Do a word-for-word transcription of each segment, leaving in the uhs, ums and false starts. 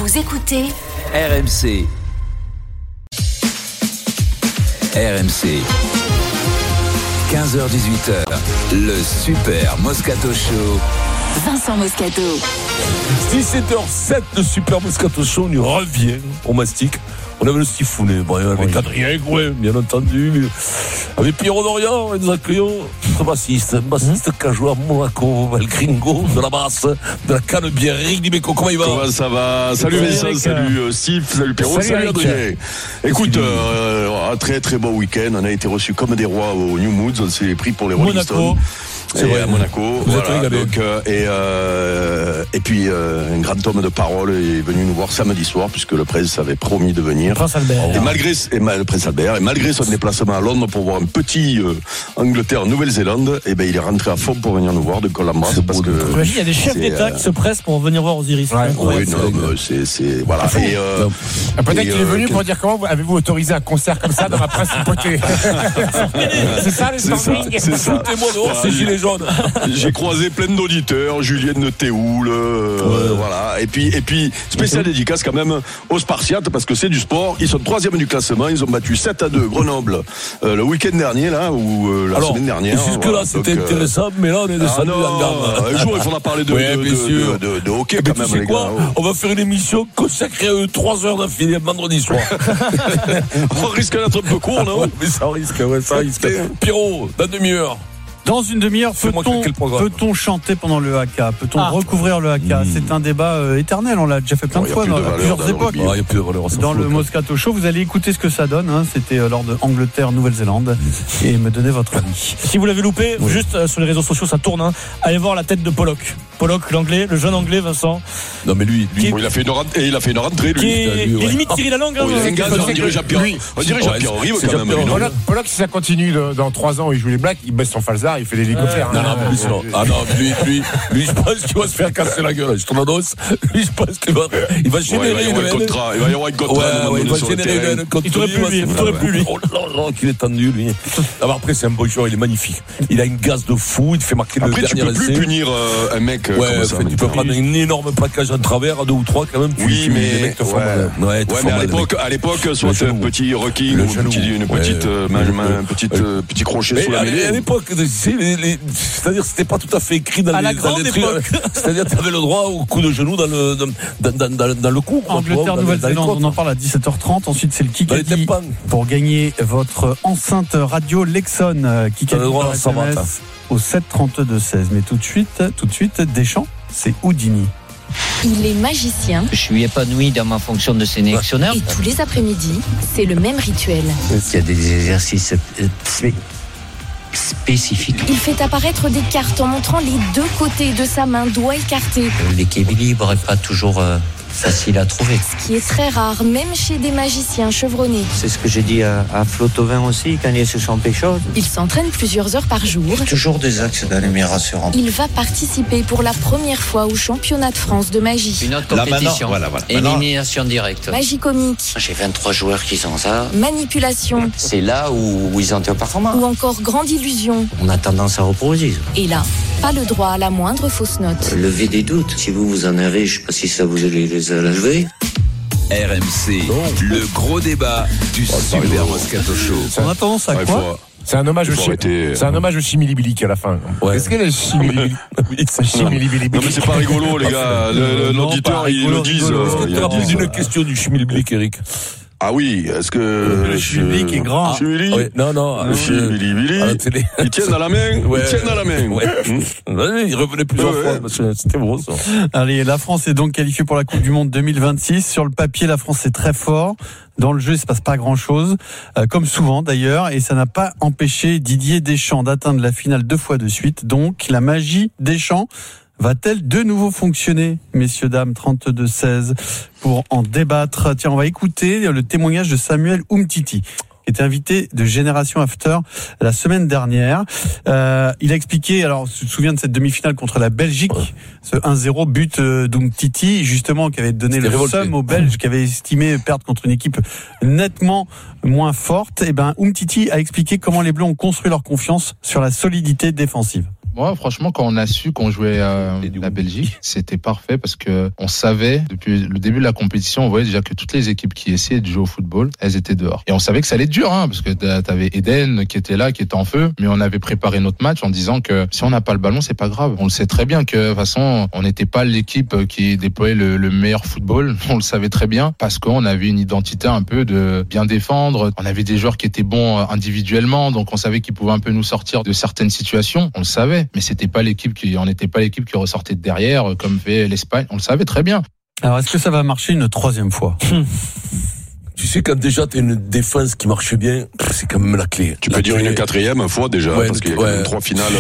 Vous écoutez R M C. R M C. quinze heures dix-huit heures. Le Super Moscato Show. Vincent Moscato. dix-sept heures sept, le Super Moscato Show nous revient au mastic. On avait le Sifounet, bon, avec oui. Adrien Gouin, bien entendu. Avec Pierrot Dorian, et nous accueillons un bassiste, un bassiste mmh. qui a joué à Monaco, le gringo de la basse, de la canne-bière. Eric Dimeco, comment il va? Comment ça va? Salut Vincent, salut euh, Steve, salut Pierrot, salut, salut Adrien. Écoute, euh, un très très beau week-end. On a été reçus comme des rois au New Moods. On s'est pris pour les Rolling Stones. C'est vrai, à Monaco. Vous voilà, donc, euh, et, euh, et puis, euh, un grand homme de parole est venu nous voir samedi soir, puisque le prince avait promis de venir. Prince Albert. Et malgré, et, le prince Albert, et malgré son déplacement à Londres pour voir un petit euh, Angleterre-Nouvelle-Zélande, et ben, il est rentré à fond pour venir nous voir, donc on l'embrasse. Parce que il y a des chefs d'État euh... qui se pressent pour venir voir Osiris. Ouais, oui, non, mais c'est, c'est, voilà. Et, euh, peut-être et, qu'il est venu euh, pour dire comment avez-vous autorisé un concert comme ça dans ma principauté. C'est ça, les standings. C'est ça. Foutez-moi dehors, c'est gilet jaune. J'ai croisé plein d'auditeurs, Julienne de Théoul, euh, ouais. voilà. Et puis, et puis, spécial dédicace quand même aux Spartiates, parce que c'est du sport. Ils sont troisième du classement. Ils ont battu sept à deux Grenoble euh, le week-end dernier, là, ou euh, la Alors, semaine dernière. Jusque-là, voilà. c'était donc, intéressant, euh... mais là, on est descendu ah en gamme. Un jour, il faudra parler de, ouais, de, de, de, de, de hockey, mais quand même, tu sais les quoi gars. On va faire une émission consacrée à eux trois heures d'affilée vendredi soir. On risque d'être un peu court, non? Ouais, mais ça risque, ouais, ça risque. Pierrot, dans demi-heure. Dans une demi-heure, peut-on, peut-on chanter pendant le haka? Peut-on ah. recouvrir le haka? mmh. C'est un débat euh, éternel, on l'a déjà fait plein oh, de fois, dans, à plusieurs époques. Ah, y a plus de valeur, dans le Moscato Show, vous allez écouter ce que ça donne. Hein. C'était euh, lors de Angleterre-Nouvelle-Zélande. Et me donner votre avis. Si vous l'avez loupé, oui. juste euh, sur les réseaux sociaux, ça tourne. Hein. Allez voir la tête de Pollock. Pollock, l'anglais, le jeune anglais, Vincent. Non, mais lui, lui est... bon, il, a fait une rent... et il a fait une rentrée, lui. Qui est... lui, ouais. limite Thierry Lalangue. Oh, on dirait Jean-Pierre. On dirait Jean-Pierre Rive, quand même. Pollock, si ça continue dans trois ans, il joue les Blacks, il baisse son falzar, il fait l'hélicoptère. Non, non, mais lui, non. Ah non, lui, lui, lui, je pense qu'il va se faire casser la gueule. Je te l'annonce. Lui, je pense qu'il va, il va générer une haine. Il va y avoir une contrat. Ouais, il va générer une haine contre lui. Il ne pourrait plus, lui. Oh là là, qu'il est tendu, lui. Alors après, c'est un beau joueur, il est magnifique. Il a une gaze de fou, il te fait marquer le dernier essai. Après, tu peux plus punir un mec comme ça. Tu peux prendre un énorme plaquage en travers, deux ou trois, quand même. Oui, mais. Ouais, mais à l'époque, à l'époque, soit un petit requin ou une petite, un petit crochet sous la mêlée. À l'époque, c'est-à-dire c'était pas tout à fait écrit dans à les, la grande dans les époque. C'est-à-dire tu avais le droit au coup de genou dans le dans, dans, dans, dans le cou. Angleterre, Nouvelle-Zélande, on en parle à dix-sept heures trente. Ensuite c'est le Kikadi pour gagner votre enceinte radio Lexon. Kikadi au sept trente-deux seize. Mais tout de suite, tout de suite, Deschamps, c'est Houdini. Il est magicien. Je suis épanoui dans ma fonction de sélectionneur. Et tous les après-midi, c'est le même rituel. Il y a des exercices spécifique. Il fait apparaître des cartes en montrant les deux côtés de sa main, doigt écarté. L'équilibre n'est pas toujours euh, facile à trouver. Ce qui est très rare, même chez des magiciens chevronnés. C'est ce que j'ai dit à, à Flotovin aussi, quand il est sur son pécho. Il s'entraîne plusieurs heures par jour. Toujours des axes d'animation rassurants. Il va participer pour la première fois au championnat de France de magie. Une autre compétition. Voilà, voilà. Élimination directe. Magie comique. J'ai vingt-trois joueurs qui sont ça. Manipulation. C'est là où, où ils ont été performants. Ou encore grande illusion. On a tendance à reproduire. Et là, pas le droit à la moindre fausse note. Levez des doutes. Si vous, vous en avez, je ne sais pas si ça vous allez les lever. R M C, oh. le gros débat du oh, Super Moscato Show. On a tendance à ouais, quoi faut... C'est un hommage au chimilibilique c'est un hommage au chimilibilique à la fin. Ouais. Est-ce qu'elle est chimilibilique? Non mais c'est pas rigolo les gars. Le, le, l'auditeur ils le disent. Est-ce que tu te rappelles d'une question du chimilibilique, Eric? Ah oui, est-ce que le chimilibilique est grand? Chimilibilique oui, non, non. Le chimilibilique. Ils tiennent à la main. Ouais. Ils tiennent à la main. Ouais. Mmh. Il revenait plusieurs ouais. fois. C'était beau ça. Allez, la France est donc qualifiée pour la Coupe du Monde deux mille vingt-six. Sur le papier, la France est très fort. Dans le jeu, il ne se passe pas grand-chose, euh, comme souvent d'ailleurs, et ça n'a pas empêché Didier Deschamps d'atteindre la finale deux fois de suite. Donc, la magie Deschamps va-t-elle de nouveau fonctionner, messieurs, dames, trente-deux seize, pour en débattre? Tiens, on va écouter le témoignage de Samuel Umtiti, qui était invité de Génération After la semaine dernière. Euh, il a expliqué, alors, je me souviens de cette demi-finale contre la Belgique, ce un zéro but d'Umtiti, justement, qui avait donné C'était le révolté. Seum aux Belges, qui avaient estimé perdre contre une équipe nettement moins forte. Et ben, Umtiti a expliqué comment les Bleus ont construit leur confiance sur la solidité défensive. Moi, franchement, quand on a su qu'on jouait euh, la Belgique, c'était parfait parce que on savait, depuis le début de la compétition, on voyait déjà que toutes les équipes qui essayaient de jouer au football, elles étaient dehors. Et on savait que ça allait être dur, hein, parce que t'avais Eden qui était là, qui était en feu, mais on avait préparé notre match en disant que si on n'a pas le ballon, c'est pas grave. On le sait très bien que, de toute façon, on n'était pas l'équipe qui déployait le, le meilleur football. On le savait très bien parce qu'on avait une identité un peu de bien défendre. On avait des joueurs qui étaient bons individuellement, donc on savait qu'ils pouvaient un peu nous sortir de certaines situations. On le savait. Mais c'était pas l'équipe qui, on n'était pas l'équipe qui ressortait de derrière, comme fait l'Espagne. On le savait très bien. Alors, est-ce que ça va marcher une troisième fois? Tu sais, quand déjà t'as une défense qui marche bien, c'est quand même la clé. Tu la peux clé. dire une quatrième fois déjà, ouais, parce qu'il y a quand ouais. même trois finales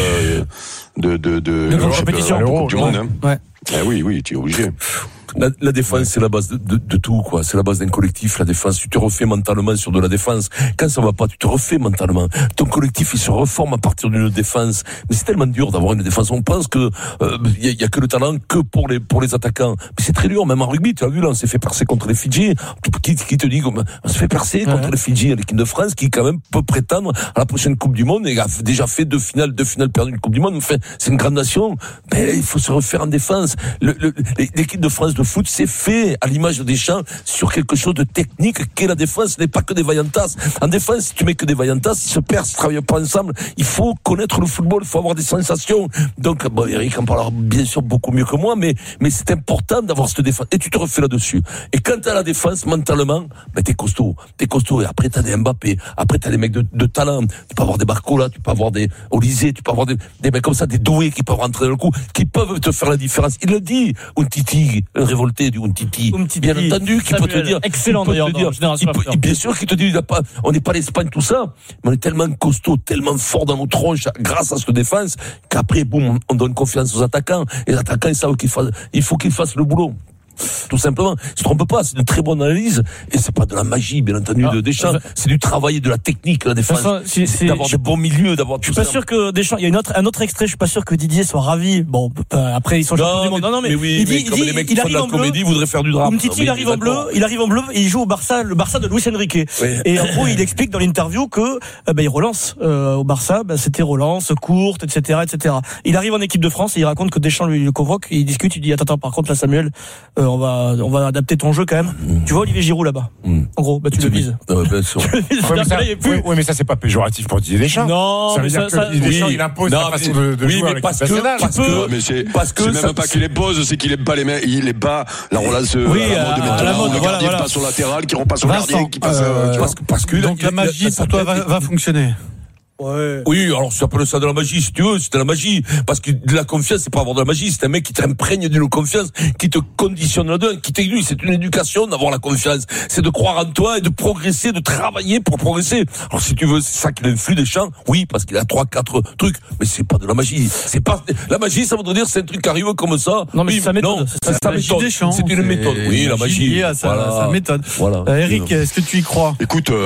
de, de, de, de, de compétition. de Coupe du Monde. Hein. Ouais. Eh oui, oui, tu es obligé. La, la défense, ouais. c'est la base de, de, de tout, quoi. C'est la base d'un collectif, la défense. Tu te refais mentalement sur de la défense. Quand ça va pas, tu te refais mentalement. Ton collectif, il se reforme à partir d'une défense. Mais c'est tellement dur d'avoir une défense. On pense que euh, y, a, y a que le talent que pour les pour les attaquants. Mais c'est très dur, même en rugby. Tu as vu là, on s'est fait percer contre les Fidji. Qui, qui te dit qu'on s'est fait percer contre ouais. les Fidji à l'équipe de France, qui quand même peut prétendre à la prochaine Coupe du Monde et a déjà fait deux finales, deux finales perdues de Coupe du Monde. Enfin, c'est une grande nation. Mais il faut se refaire en défense. Le, le, l'équipe de France de foot, c'est fait à l'image des Deschamps sur quelque chose de technique qu'est la défense. Ce n'est pas que des vaillantasses. En défense, si tu mets que des vaillantasses, ils se perdent, ils travaillent pas ensemble. Il faut connaître le football, il faut avoir des sensations. Donc, bon, Eric en parlera bien sûr beaucoup mieux que moi, mais, mais c'est important d'avoir cette défense. Et tu te refais là-dessus. Et quand t'as la défense, mentalement, ben, t'es costaud. T'es costaud. Et après, t'as des Mbappé. Après, t'as des mecs de, de talent. Tu peux avoir des Barcola, tu peux avoir des Olysée, tu peux avoir des, des mecs comme ça, des doués qui peuvent rentrer dans le coup, qui peuvent te faire la différence. Il le dit. Umtiti, un révolté du Umtiti. Umtiti. Bien entendu, qui peut te dire. Excellent d'ailleurs. Dire, il peut, il, bien sûr qu'il te dit, il a pas, on n'est pas l'Espagne, tout ça, mais on est tellement costaud, tellement fort dans nos tronches, grâce à cette défense, qu'après, boum, on donne confiance aux attaquants. Et les attaquants, ils savent qu'il faut, il faut qu'ils fassent le boulot. Tout simplement. Je ne trompe pas, c'est une très bonne analyse et c'est pas de la magie, bien entendu, ah, de Deschamps. C'est du travail et de la technique, la défense. Enfin, c'est, c'est, d'avoir des bons milieux, d'avoir tout ça. Je suis pas sûr que Deschamps, il y a une autre, un autre extrait, je suis pas sûr que Didier soit ravi. Bon, euh, après, ils sont champions du monde. Non, non, mais, mais oui, il dit, mais comme il dit, les mecs il qui font de la comédie, ils voudraient faire du drame. Umtiti, il arrive en bleu, il arrive en bleu et il joue au Barça, le Barça de Luis Enrique. Oui. Et en gros, il explique dans l'interview que, euh, bah, il relance, euh, au Barça, bah, c'était relance, courte, et cetera, et cetera. Il arrive en équipe de France et il raconte que Deschamps lui le convoque, il discute, il dit, attends, attends, par contre, là, Samuel, euh, on va, on va adapter ton jeu quand même. Mmh. Tu vois Olivier Giroud là-bas. Mmh. En gros, bah tu, tu le vises. Euh, bien sûr. Oui, mais ça, oui, oui, mais ça c'est pas péjoratif pour Didier Deschamps. Non, ça veut mais dire ça, que ça, Didier Deschamps, oui, il impose non, sa façon mais, de, de oui, jouer mais avec parce l'équipe que, nationale. parce que, mais c'est, parce que c'est ça, même pas qu'il les pose, c'est qu'il aime pas les mecs, il aime pas la relance oui, à la mode de à la mode, le voilà, gardien voilà. passe au latéral, qui repasse au Vincent, gardien, qui passe, euh, parce que, parce que donc la magie pour toi va, va fonctionner. Ouais. Oui, alors ça s'appelle ça de la magie, si tu veux, c'est de la magie. Parce que de la confiance, c'est pas avoir de la magie, c'est un mec qui t'imprègne d'une confiance, qui te conditionne là-dedans, qui t'aiguille. C'est une éducation d'avoir la confiance. C'est de croire en toi et de progresser, de travailler pour progresser. Alors si tu veux, c'est ça qui l'influe des champs, oui, parce qu'il a trois, quatre trucs, mais c'est pas de la magie. C'est pas, la magie, ça voudrait dire c'est un truc qui arrive comme ça. Non, mais oui, c'est sa méthode. Non, c'est, c'est sa méthode. C'est, c'est une méthode. Oui, la magie. À sa, voilà. sa méthode. Voilà. Euh, Eric, est-ce que tu y crois? Écoute, il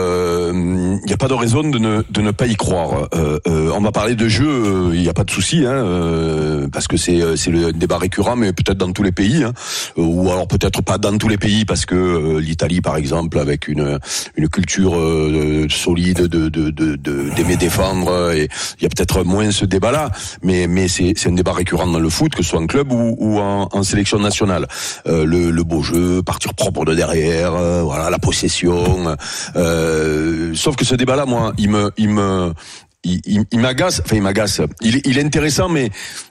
euh, n'y a pas de raison de ne, de ne pas y croire. Euh, euh, on va parler de jeu, il euh, n'y a pas de souci, hein, euh, parce que c'est c'est le débat récurrent, mais peut-être dans tous les pays, hein, ou alors peut-être pas dans tous les pays, parce que euh, l'Italie, par exemple, avec une une culture euh, solide de, de, de, de d'aimer défendre, et il y a peut-être moins ce débat-là, mais mais c'est c'est un débat récurrent dans le foot, que ce soit en club ou, ou en, en sélection nationale. Euh, le, le beau jeu, partir propre de derrière, euh, voilà, la possession. Euh, sauf que ce débat-là, moi, il me il me Il, il, il m'agace, enfin il m'agace. Il, il est intéressant, mais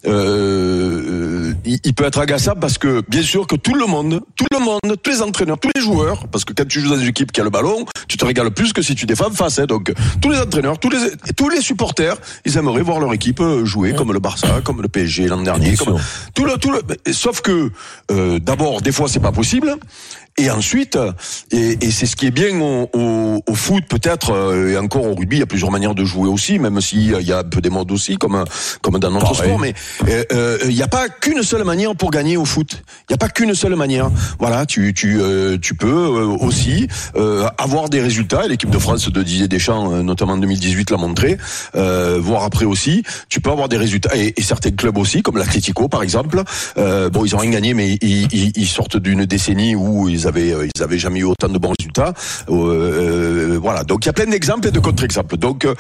euh, il, il peut être agaçable parce que bien sûr que tout le monde, tout le monde, tous les entraîneurs, tous les joueurs, parce que quand tu joues dans une équipe qui a le ballon, tu te régales plus que si tu défends face. Hein, donc tous les entraîneurs, tous les tous les supporters, ils aimeraient voir leur équipe jouer comme le Barça, comme le P S G l'an dernier, comme tout le tout le. Sauf que euh, d'abord, des fois c'est pas possible. Et ensuite, et, et c'est ce qui est bien au, au, au foot peut-être, et encore au rugby, il y a plusieurs manières de jouer aussi, même s'il y a un peu des modes aussi, comme comme dans notre Pareil. sport. Mais euh, il n'y a pas qu'une seule manière pour gagner au foot. Il n'y a pas qu'une seule manière. Voilà, tu tu euh, tu peux euh, aussi euh, avoir des résultats. Et l'équipe de France de Didier Deschamps, euh, notamment en deux mille dix-huit, l'a montré. Euh, voire après aussi, tu peux avoir des résultats. Et, et certains clubs aussi, comme l'Atlético par exemple. Euh, bon, ils ont rien gagné, mais ils, ils, ils sortent d'une décennie où ils ils avaient, ils avaient jamais eu autant de bons résultats. Euh, voilà. Donc il y a plein d'exemples et de contre-exemples. Donc euh,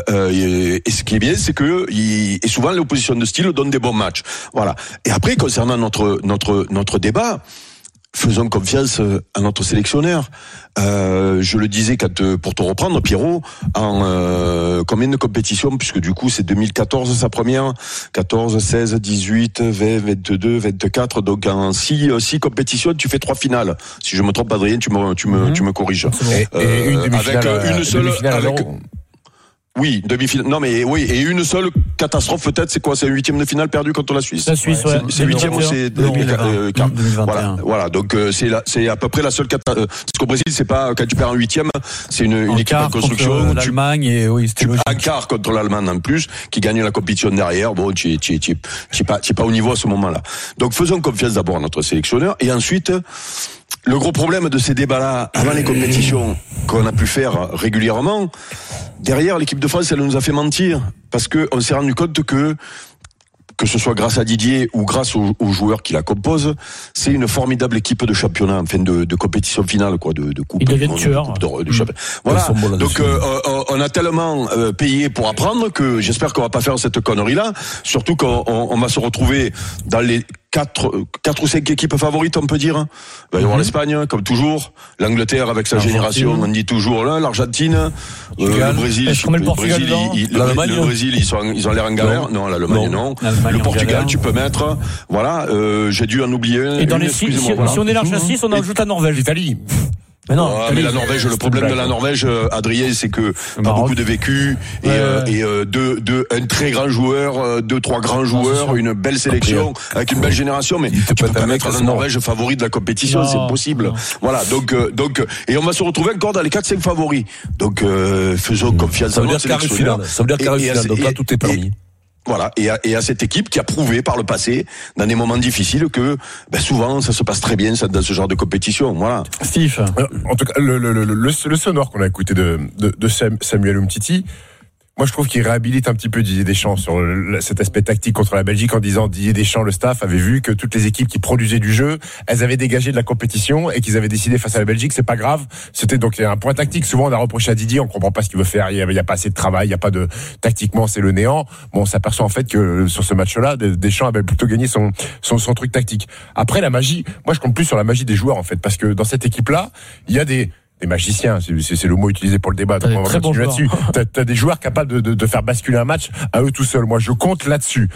euh, et ce qui est bien, c'est que il, et souvent l'opposition de style donne des bons matchs. Voilà. Et après, concernant notre notre notre débat, faisons confiance à notre sélectionneur. Euh, je le disais quand, pour te reprendre, Pierrot, en euh, combien de compétitions, puisque du coup c'est deux mille quatorze sa première, quatorze, seize, dix-huit, vingt, vingt-deux, vingt-quatre, donc en six, six compétitions, tu fais trois finales. Si je me trompe, Adrien, tu me, tu me, mmh. tu me corriges. Et, euh, et une demi-finale, avec une seule, avec, à oui, demi-finale. Non, mais oui, et une seule catastrophe peut-être, c'est quoi? C'est un huitième de finale perdu contre la Suisse. La Suisse, ouais. C'est huitième ou c'est deux mille vingt, voilà, voilà. Donc euh, c'est la, c'est à peu près la seule catastrophe. Parce qu'au Brésil, c'est pas quand tu perds en huitième, c'est une, une équipe en construction. Contre l'Allemagne et oui, c'était logique. Un quart contre l'Allemagne en plus, qui gagne la compétition derrière. Bon, tu tu tu tu pas tu pas au niveau à ce moment-là. Donc faisons confiance d'abord à notre sélectionneur et ensuite. Le gros problème de ces débats-là, avant les compétitions qu'on a pu faire régulièrement, derrière l'équipe de France, elle nous a fait mentir. Parce que on s'est rendu compte que, que ce soit grâce à Didier ou grâce aux, aux joueurs qui la composent, c'est une formidable équipe de championnat, enfin de, de compétition finale, quoi, de, de coupe. Ils deviennent tueurs. De, de, de, de voilà. Donc, euh, on a tellement euh, payé pour apprendre que j'espère qu'on va pas faire cette connerie-là. Surtout qu'on on, on va se retrouver dans les Quatre, quatre ou cinq équipes favorites, on peut dire. Il va y avoir mm-hmm. l'Espagne, comme toujours. L'Angleterre avec sa génération, on dit toujours là. L'Argentine, euh, le Brésil, le, le Portugal, Brésil, il, il, le, le Brésil, ils sont, ils ont l'air en galère. Non, non l'Allemagne, non. non. Le Portugal, tu peux mettre. Voilà, euh, j'ai dû en oublier un. Et dans une, les six, si, voilà. si on élargit à six, on ajoute la Norvège, l'Italie. Mais non, ah, mais la Norvège, le problème de la Norvège, Adrien, c'est que pas beaucoup de vécu et, ouais. euh, et euh, deux, deux, un très grand joueur, deux, trois grands joueurs, une belle sélection Après, avec une belle génération, mais tu peux pas mettre la Norvège favori de la compétition, non, c'est impossible. Non. Voilà, donc, euh, donc, et on va se retrouver encore dans les quatre cinq favoris. Donc, euh, faisons confiance ça à notre sélectionneur. Ça veut dire carré final, donc là tout est permis. Voilà, et à, et à cette équipe qui a prouvé par le passé, dans des moments difficiles, que ben souvent ça se passe très bien ça, dans ce genre de compétition. Voilà. Steve. Alors, en tout cas, le, le, le, le, le sonore qu'on a écouté de, de, de Samuel Umtiti, moi je trouve qu'il réhabilite un petit peu Didier Deschamps sur le, cet aspect tactique contre la Belgique en disant Didier Deschamps, le staff avait vu que toutes les équipes qui produisaient du jeu, elles avaient dégagé de la compétition et qu'ils avaient décidé face à la Belgique, c'est pas grave. C'était donc un point tactique. Souvent on a reproché à Didier, on comprend pas ce qu'il veut faire, il y a, il y a pas assez de travail, il y a pas de tactiquement c'est le néant. Bon, on s'aperçoit en fait que sur ce match-là, Deschamps avait plutôt gagné son son, son truc tactique. Après la magie, moi je compte plus sur la magie des joueurs en fait, parce que dans cette équipe-là, il y a des des magiciens, c'est, c'est le mot utilisé pour le débat. Donc on va continuer là-dessus. T'as, t'as des joueurs capables de, de, de faire basculer un match à eux tout seuls. Moi, je compte là-dessus.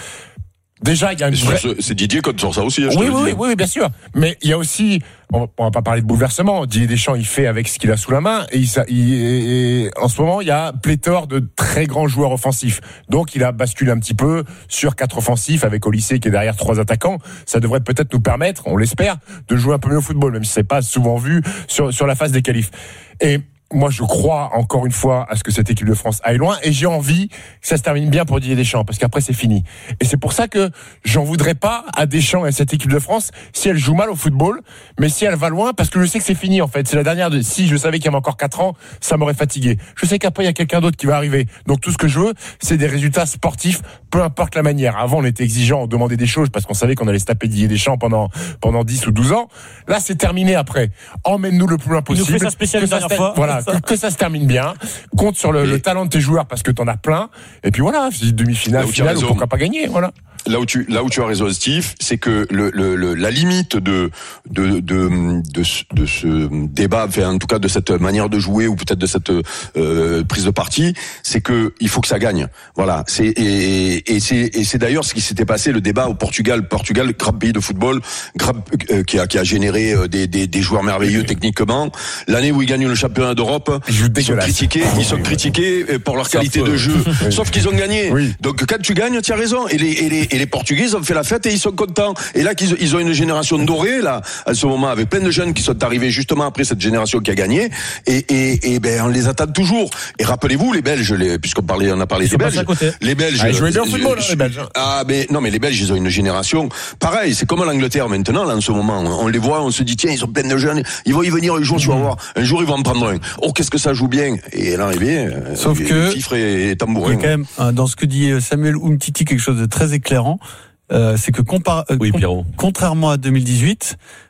Déjà, il y a une vraie... C'est Didier qui sort ça aussi. Hein, oui, oui, oui, oui, bien sûr. Mais il y a aussi, on va, on va pas parler de bouleversement. Didier Deschamps, il fait avec ce qu'il a sous la main. Et, il, il, et en ce moment, il y a pléthore de très grands joueurs offensifs. Donc, il a basculé un petit peu sur quatre offensifs avec Olysée qui est derrière trois attaquants. Ça devrait peut-être nous permettre, on l'espère, de jouer un peu mieux au football, même si c'est pas souvent vu sur sur la phase des qualifs. Et moi, je crois encore une fois à ce que cette équipe de France aille loin, et j'ai envie que ça se termine bien pour Didier Deschamps, parce qu'après c'est fini. Et c'est pour ça que j'en voudrais pas à Deschamps et à cette équipe de France si elle joue mal au football, mais si elle va loin, parce que je sais que c'est fini en fait. C'est la dernière de. Si je savais qu'il y avait encore quatre ans, ça m'aurait fatigué. Je sais qu'après il y a quelqu'un d'autre qui va arriver. Donc tout ce que je veux, c'est des résultats sportifs, peu importe la manière. Avant, on était exigeant, on demandait des choses parce qu'on savait qu'on allait se taper Didier Deschamps pendant pendant dix ou douze ans. Là, c'est terminé après. Emmène-nous le plus loin possible. Il nous fait ça spécial la dernière fois. Voilà. Que, que ça se termine bien, compte sur le, le talent de tes joueurs parce que t'en as plein, et puis voilà, c'est demi-finale, finale, ou pourquoi pas gagner, voilà. Là où tu là où tu as raison, Steve, c'est que le, le, le la limite de de de de ce, de ce débat, enfin en tout cas de cette manière de jouer ou peut-être de cette euh, prise de parti, c'est que il faut que ça gagne. Voilà, c'est et et c'est et c'est d'ailleurs ce qui s'était passé le débat au Portugal, Portugal, grand pays de football, grand, euh, qui a qui a généré des des des joueurs merveilleux techniquement. L'année où ils gagnent le championnat d'Europe, ils sont critiqués, ils sont critiqués pour leur qualité de jeu, sauf qu'ils ont gagné. Oui. Donc quand tu gagnes, tu as raison. Et les et les Et les Portugais, ils ont fait la fête et ils sont contents. Et là, qu'ils, ils ont une génération dorée, là, à ce moment, avec plein de jeunes qui sont arrivés justement après cette génération qui a gagné. Et, et, et ben, on les attend toujours. Et rappelez-vous, les Belges, les, puisqu'on parlait, on a parlé ils des Belges. Les Belges. Ah, ils jouaient bien au football, je, hein, les Belges. Ah, mais non, mais les Belges, ils ont une génération. Pareil, c'est comme l'Angleterre maintenant, là, en ce moment. On les voit, on se dit, tiens, ils ont plein de jeunes. Ils vont y venir un jour, tu vas voir. Un jour, ils vont en prendre un. Oh, qu'est-ce que ça joue bien. Et là, eh bien, sauf que, fifre et tambourin. Il y a quand même, dans ce que dit Samuel Umtiti, quelque chose de très éclairant. Euh, c'est que compar- oui, com- contrairement à deux mille dix-huit,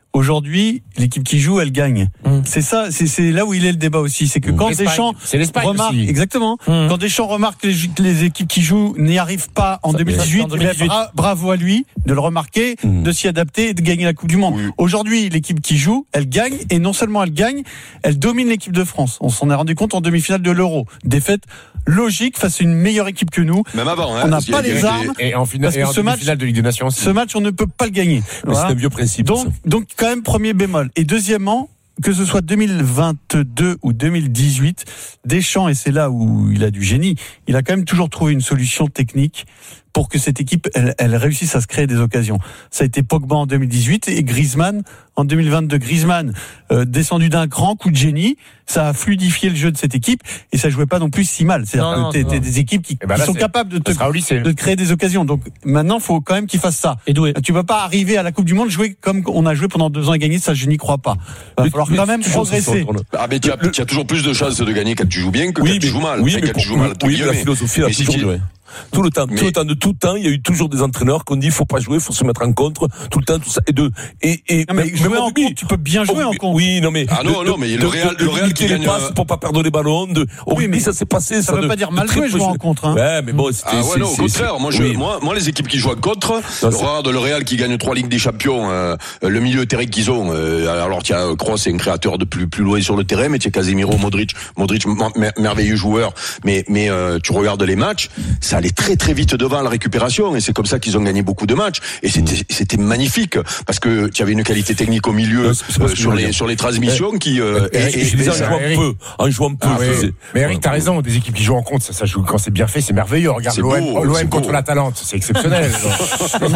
Aujourd'hui, l'équipe qui joue, elle gagne. Mmh. C'est ça, c'est, c'est là où il est le débat aussi. C'est que mmh. quand L'Espagne. Deschamps c'est l'Espagne remarque, aussi. exactement, mmh. quand Deschamps remarque que les, les équipes qui jouent n'y arrivent pas en ça, deux mille dix-huit, en deux mille dix-huit. Bra- bravo à lui de le remarquer, mmh. de s'y adapter et de gagner la Coupe du Monde. Oui. Aujourd'hui, l'équipe qui joue, elle gagne, et non seulement elle gagne, elle domine l'équipe de France. On s'en est rendu compte en demi-finale de l'Euro. Défaite logique face à une meilleure équipe que nous. Même avant, hein, on n'a pas les armes. Et en finale, et en ce match, finale de Ligue des Nations aussi. Ce match, on ne peut pas le gagner. Voilà. C'est un vieux principe. Donc, donc, quand même, premier bémol. Et deuxièmement, que ce soit deux mille vingt-deux ou deux mille dix-huit, Deschamps, et c'est là où il a du génie, il a quand même toujours trouvé une solution technique pour que cette équipe, elle, elle réussisse à se créer des occasions. Ça a été Pogba en deux mille dix-huit et Griezmann en deux mille vingt-deux. Griezmann, euh, descendu d'un grand coup de génie, ça a fluidifié le jeu de cette équipe et ça jouait pas non plus si mal. C'est-à-dire non, que t'es, non, t'es des équipes qui, ben qui là, sont capables de te, de te créer des occasions. Donc maintenant, faut quand même qu'ils fassent ça. Et doué. Tu vas pas arriver à la Coupe du Monde jouer comme on a joué pendant deux ans et gagner. Ça, je n'y crois pas. Il va mais, falloir mais quand même progresser. Ah mais tu as, tu as toujours plus de chances de gagner quand tu joues bien que oui, quand tu joues mal. Oui, enfin, mais quand pour, tu joues mal. oui, mais la philosophie a toujours duré. Tout le temps, mais... tout le temps, de tout temps, il y a eu toujours des entraîneurs qui ont dit il faut pas jouer, il faut se mettre en contre, tout le temps, tout ça, et de, et, et, non, mais même, jouer même en contre, tu peux bien jouer oh, en contre. Oui, non, mais. Ah non, de, non, mais de, le Real, de, le Real qui gagne. Passes pour pas perdre les ballons, de, oh, oui, mais ça s'est passé, ça. Ça veut de, pas dire mal jouer, jouer en contre, hein. Ouais, mais bon, c'était, ah ouais, c'est, non, au c'est, contraire, c'est, moi, je, oui. moi, moi, les équipes qui jouent en contre, regarde le Real qui gagne trois Ligues des Champions, euh, le milieu de terrain qu'ils ont, euh, alors, tu as, Kroos, c'est un créateur de plus, plus loin sur le terrain, mais tu as Casemiro, Modric, Modric, merveilleux joueur, mais, mais, euh, tu regardes les matchs, ça allait très, très vite devant la récupération. Et c'est comme ça qu'ils ont gagné beaucoup de matchs. Et c'était, c'était magnifique parce que tu avais une qualité technique au milieu non, c'est, c'est euh, sur les sur les transmissions eh, qui. Euh, eh, et, et, je disais en jouant un peu, en jouant peu. Ah, oui. Mais Eric, t'as raison. Des équipes qui jouent en contre, ça, ça joue quand c'est bien fait, c'est merveilleux. Regarde c'est l'O M, beau, l'O M contre l'Atalante, c'est exceptionnel. non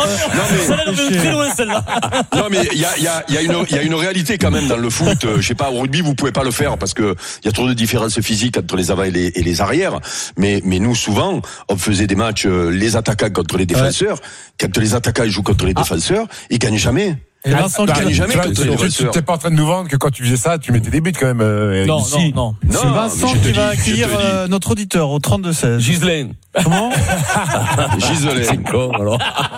mais très loin celle-là. Non mais il y a il y a il y a une il y a une réalité quand même dans le foot. Je sais pas, au rugby vous pouvez pas le faire parce que il y a trop de différences physiques entre les avants et les et les arrières. Mais mais nous souvent on faisait des matchs les attaquants contre les défenseurs. Ouais. Quand les attaquants jouent contre les ah. défenseurs, ils gagnent jamais. Et Vincent, ah, tu gagnent jamais contre les défenseurs. Tu n'es pas en train de nous vendre que quand tu faisais ça, tu mettais des buts quand même. Euh, non, ici. non, non, non. C'est Vincent qui va accueillir euh, notre auditeur au trente-deux seize. Ghislain. Comment Ghislain. C'est con alors.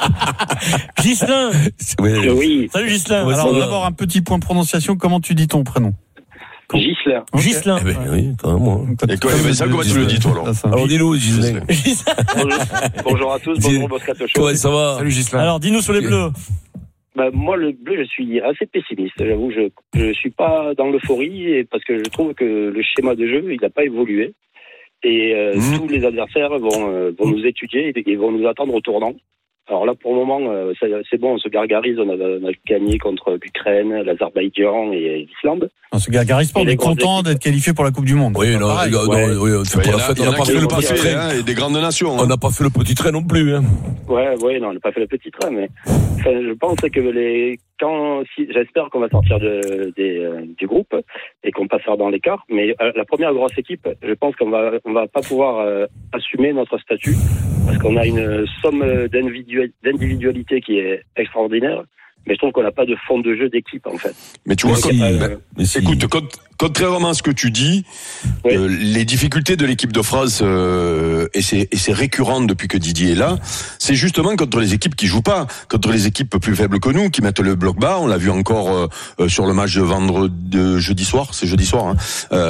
Ghislain. Oui. oui. Salut Ghislain. Alors euh... d'abord un petit point de prononciation. Comment tu dis ton prénom? Ghislain. Okay. Ghislain. Eh ben, oui, carrément. Et quoi, mais ça, comment tu le dis, toi, alors? Alors, dis-nous, Ghislain. bonjour, bonjour à tous, bonjour Moscato Show. Ouais, ça va. Salut, Ghislain. Alors, dis-nous sur les bleus. Bah, moi, le bleu, je suis assez pessimiste. J'avoue, je, je suis pas dans l'euphorie parce que je trouve que le schéma de jeu, il n'a pas évolué. Et, euh, mmh. tous les adversaires vont, euh, vont mmh. nous étudier et vont nous attendre au tournant. Alors là, pour le moment, euh, c'est, c'est bon, on se gargarise. On a, on a gagné contre l'Ukraine, l'Azerbaïdjan et l'Islande. On se gargarise pas, on est content d'être qualifié pour la Coupe du Monde. Oui, non, pareil, non, ouais. non, oui, on fait pas la fête, on n'a pas fait le petit train. Hein, et des grandes nations. On n'a hein. pas fait le petit train non plus. Hein. Ouais, ouais, non, on n'a pas fait le petit train, mais enfin, je pense que les, quand, si, j'espère qu'on va sortir de, des, euh, du groupe et qu'on passera dans l'écart. Mais euh, la première grosse équipe, je pense qu'on va, on va pas pouvoir euh, assumer notre statut parce qu'on a une somme d'individualité qui est extraordinaire. Mais je trouve qu'on n'a pas de fond de jeu d'équipe, en fait. Mais tu vois, si, pas, bah, euh, si. écoute, contrairement à ce que tu dis, oui. euh, les difficultés de l'équipe de France, euh, et, c'est, et c'est récurrent depuis que Didier est là, c'est justement contre les équipes qui jouent pas, contre les équipes plus faibles que nous, qui mettent le bloc bas. On l'a vu encore euh, sur le match de vendredi, de jeudi soir, c'est jeudi soir, hein,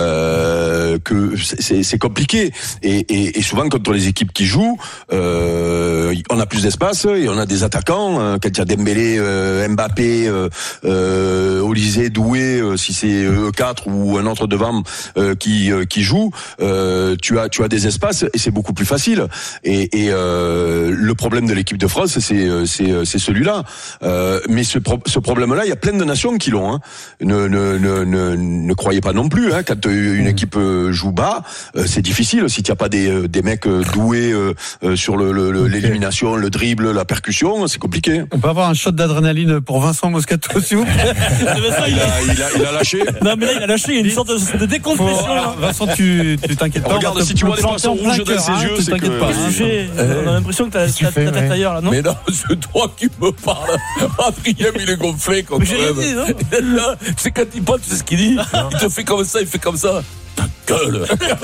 euh, que c'est, c'est compliqué. Et, et, et souvent contre les équipes qui jouent, euh, on a plus d'espace et on a des attaquants. Euh, quand il y a Dembélé, euh, Mbappé, euh, euh, Olysée, Doué, euh, si c'est E quatre ou un autre devant euh, qui euh, qui joue, euh, tu as tu as des espaces et c'est beaucoup plus facile. Et, et euh, le problème de l'équipe de France, c'est c'est c'est celui-là. Euh, mais ce pro- ce problème-là, il y a plein de nations qui l'ont. Hein. Ne, ne ne ne ne croyez pas non plus. Hein, quand une équipe joue bas, c'est difficile si tu as pas des des mecs doués euh, sur le, le, le l'élimination, le dribble, la percussion, c'est compliqué. On peut avoir un shot d'adrénaline pour Vincent Moscato, s'il vous plaît. il, a, il, a, il a lâché. Non, mais là, il a lâché. Il y a une sorte de, de décompression. Faut, alors, Vincent, tu, tu t'inquiètes pas. Regarde, si tu vois des poissons rouges dans ses yeux, c'est que... pas. Hein, sujet, euh, on a l'impression que t'as la tête ouais. ailleurs, là, non? Mais non, c'est toi qui me parles. Adrien, il est gonflé, quand même. Mais j'ai rien dit, non? C'est quand il parle, tu sais ce qu'il dit? Il te fait comme ça, il fait comme ça. gueule.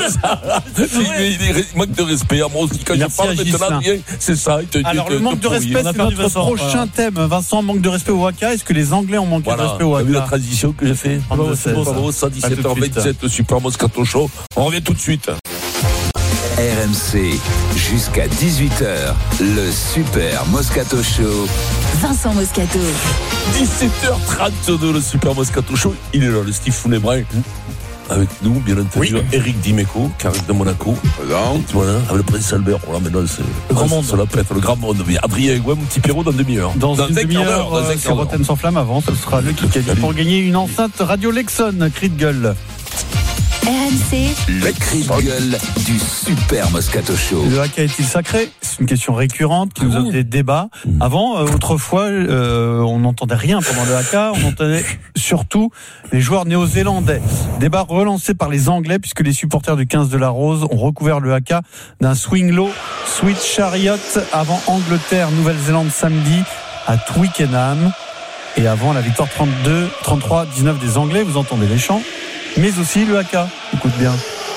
Il manque de respect à moi aussi. Quand je parle maintenant, c'est ça. Alors, le manque de respect, c'est notre prochain thème. Vincent, manque de respect au Haka. Est-ce que les Anglais ont manqué de respect au Haka? T'as vu la transition que j'ai fait? dix-sept heures vingt-sept, le Super Moscato Show. On revient tout de suite. R M C, jusqu'à dix-huit heures, le Super Moscato Show. Vincent Moscato. dix-sept heures trente-deux, le Super Moscato Show. Il est là, le Steve Founebrun. Avec nous, bien entendu, oui. Eric Dimeco, qui arrive de Monaco. Voilà, avec le Prince Albert. Voilà, maintenant, c'est le grand monde. Ça la pète, le grand monde. Adrien Gouin, mon petit Pierrot, dans demi-heure. Dans, dans une demi-heure, euh, sur Rotten sans flamme avant, ce sera le qui qualifie pour gagner une enceinte Radio Lexon, cri de gueule. R M C, le cri de gueule du Super Moscato Show. Le Haka est-il sacré? C'est une question récurrente qui nous offre des débats. Avant, euh, autrefois, euh, on n'entendait rien pendant le Haka. On entendait surtout les joueurs néo-zélandais. Débat relancé par les Anglais puisque les supporters du quinze de la Rose ont recouvert le Haka d'un swing low, sweet chariot avant Angleterre, Nouvelle-Zélande samedi à Twickenham. Et avant la victoire trente-deux, trente-trois, dix-neuf des Anglais, vous entendez les chants. Mais aussi le Haka. Écoute bien.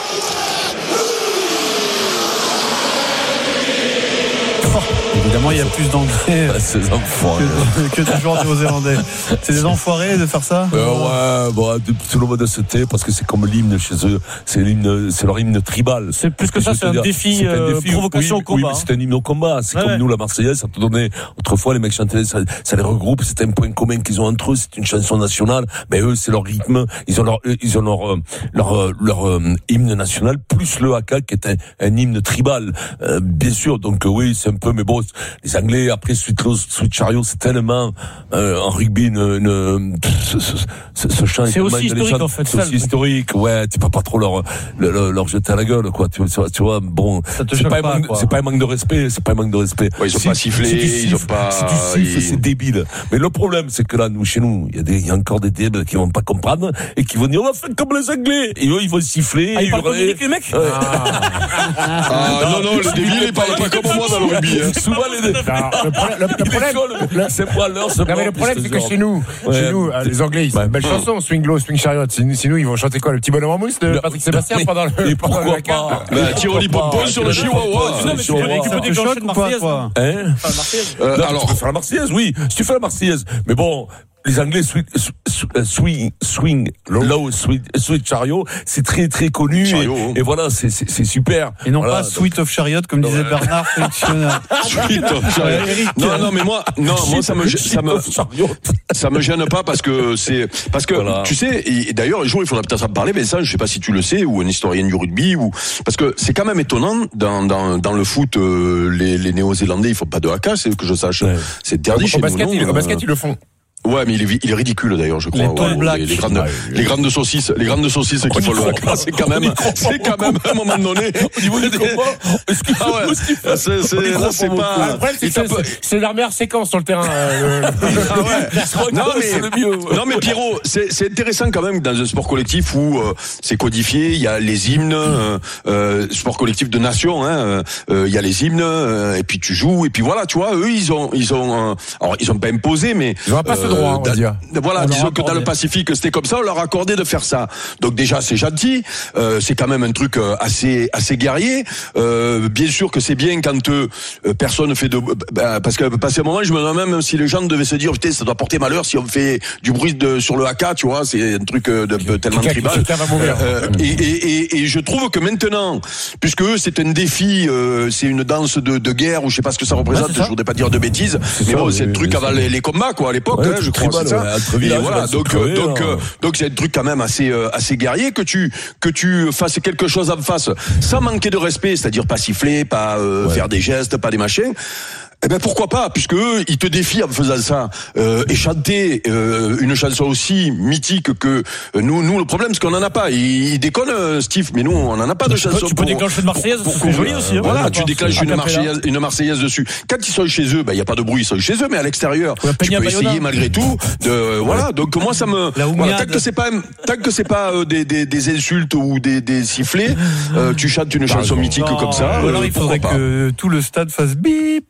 Évidemment, il y a plus d'anglais ah, ces enfoirés. que, que de joueurs néo-zélandais. C'est des enfoirés de faire ça euh, Ouais, bon, tout le monde se tait parce que c'est comme l'hymne chez eux. C'est, l'hymne, c'est leur hymne tribal. C'est plus que ça, c'est un, dire, défi, c'est un défi, provocation oui, au combat. Oui, mais c'est un hymne au combat. C'est ouais, comme ouais. nous, la Marseillaise, ça te donnait. Autrefois, les mecs chantaient, ça, ça les regroupe. C'est un point commun qu'ils ont entre eux. C'est une chanson nationale. Mais eux, c'est leur rythme. Ils ont leur, ils ont leur, leur, leur, leur euh, hymne national, plus le Haka qui est un, un hymne tribal. Euh, bien sûr. Donc, euh, oui, c'est un peu, mais bon, les Anglais, après Sweet Low, Sweet Chariot, c'est tellement euh, en rugby une, une ce, ce, ce, ce chant c'est aussi historique en fait. C'est aussi historique, ouais. Tu peux pas trop leur leur, leur jeter à la gueule, quoi. Tu, tu vois, bon, c'est pas, pas, manque, c'est pas un manque de respect, c'est pas un manque de respect. Ouais, ils ont si, pas sifflé, si siffles, ils ont pas. Si tu siffles, ils... c'est débile. Mais le problème, c'est que là, nous, chez nous, il y a des, il y a encore des débiles qui vont pas comprendre et qui vont dire, on va faire comme les Anglais. Et eux, ils vont siffler. Ah, ils parlent comme les mecs. Ah non non, les débiles, ils parlent pas comme moi dans le rugby. Souvent les débiles. Le problème, le, le problème, le, c'est pas leur, c'est non, mais le problème, c'est que chez nous, ouais, chez nous, les Anglais, ils ont une belle chanson, Swing Low, Swing Chariot. Sinon, ils vont chanter quoi? Le petit bonhomme en mousse de Patrick Sébastien pendant le, et pendant le pas bah, Tiroli Pompon sur le Chihuahua. Non, mais tu peux déclencher de Marseillaise. Hein? Alors, tu peux faire la Marseillaise, oui. Si tu fais la Marseillaise. Mais bon, les Anglais swing, swing, swing low, sweet, sweet chariot, c'est très très connu chariot, et, et voilà, c'est, c'est, c'est super. Et non voilà, pas Sweet of Chariot comme disait ouais. Bernard Sélectionneur. Sweet of Chariot. Non non mais moi non moi ça me ça me ça me gêne pas parce que c'est parce que voilà. Tu sais et d'ailleurs un jour il faudra peut-être en parler mais ça je sais pas si tu le sais ou un historien du rugby ou parce que c'est quand même étonnant dans dans dans le foot euh, les les Néo-Zélandais ils font pas de haka c'est que je sache ouais. C'est interdit chez au basket, nous. Ils, au basket ils le font. Ouais, mais il est, il est ridicule d'ailleurs, je crois. Les, ouais, les, les grandes, ah, les grandes saucisses, les grandes saucisses qui font le Haka, c'est quand même, c'est quand même à un moment donné. Au niveau des combats, est-ce que ah ouais, c'est, c'est, là, c'est pas. Après, c'est, c'est, c'est, c'est la meilleure séquence sur le terrain. Euh, ah ouais. Non mais, c'est le mieux. Non mais Pierrot, c'est, c'est intéressant quand même dans un sport collectif où euh, c'est codifié. Il y a les hymnes, euh, euh, sport collectif de nation. Hein, euh, il y a les hymnes euh, et puis tu joues et puis voilà, tu vois, eux ils ont, ils ont, euh, alors ils ont pas imposé, mais ils ont pas ce droit, on va dire. Voilà, on disons que dans le Pacifique c'était comme ça, on leur a accordé de faire ça. Donc déjà c'est gentil, euh, c'est quand même un truc assez assez guerrier. Euh, bien sûr que c'est bien quand euh, personne fait de, bah, parce que passé un moment je me demande même si les gens devaient se dire putain ça doit porter malheur si on fait du bruit de, sur le Haka, tu vois, c'est un truc de, de tellement tribal. Euh, et, et, et, et je trouve que maintenant, puisque eux c'est un défi, euh, c'est une danse de, de guerre ou je sais pas ce que ça représente, ouais, je voudrais pas dire de bêtises, c'est mais ça, bon c'est un truc avant les, les combats quoi à l'époque, ouais, hein, je crois. Ça. Ouais, et voilà, donc euh, donc euh, donc c'est un truc quand même assez euh, assez guerrier que tu que tu fasses quelque chose en face sans manquer de respect, c'est-à-dire pas siffler, pas euh, ouais. faire des gestes, pas des machins. Eh ben pourquoi pas, puisque eux, ils te défient en faisant ça euh, et chanter euh, une chanson aussi mythique que euh, nous. Nous, le problème, c'est qu'on en a pas. Ils, ils déconnent, euh, Steve, mais nous, on en a pas de tu chanson. Peux, tu peux déclencher une Marseillaise, pour, pour, c'est joli aussi. Hein, voilà, ouais, tu déclenches une Marseillaise, une Marseillaise dessus. Quand ils sont chez eux, ben il y a pas de bruit, ils sont chez eux, mais à l'extérieur, tu peux Bayona. Essayer malgré tout. De, euh, voilà, donc moi ça me. Voilà, tant que c'est pas, tant que c'est pas euh, des, des, des insultes ou des, des sifflets, euh, tu chantes une chanson mythique comme ça. Alors il faudrait que tout le stade fasse bip bip.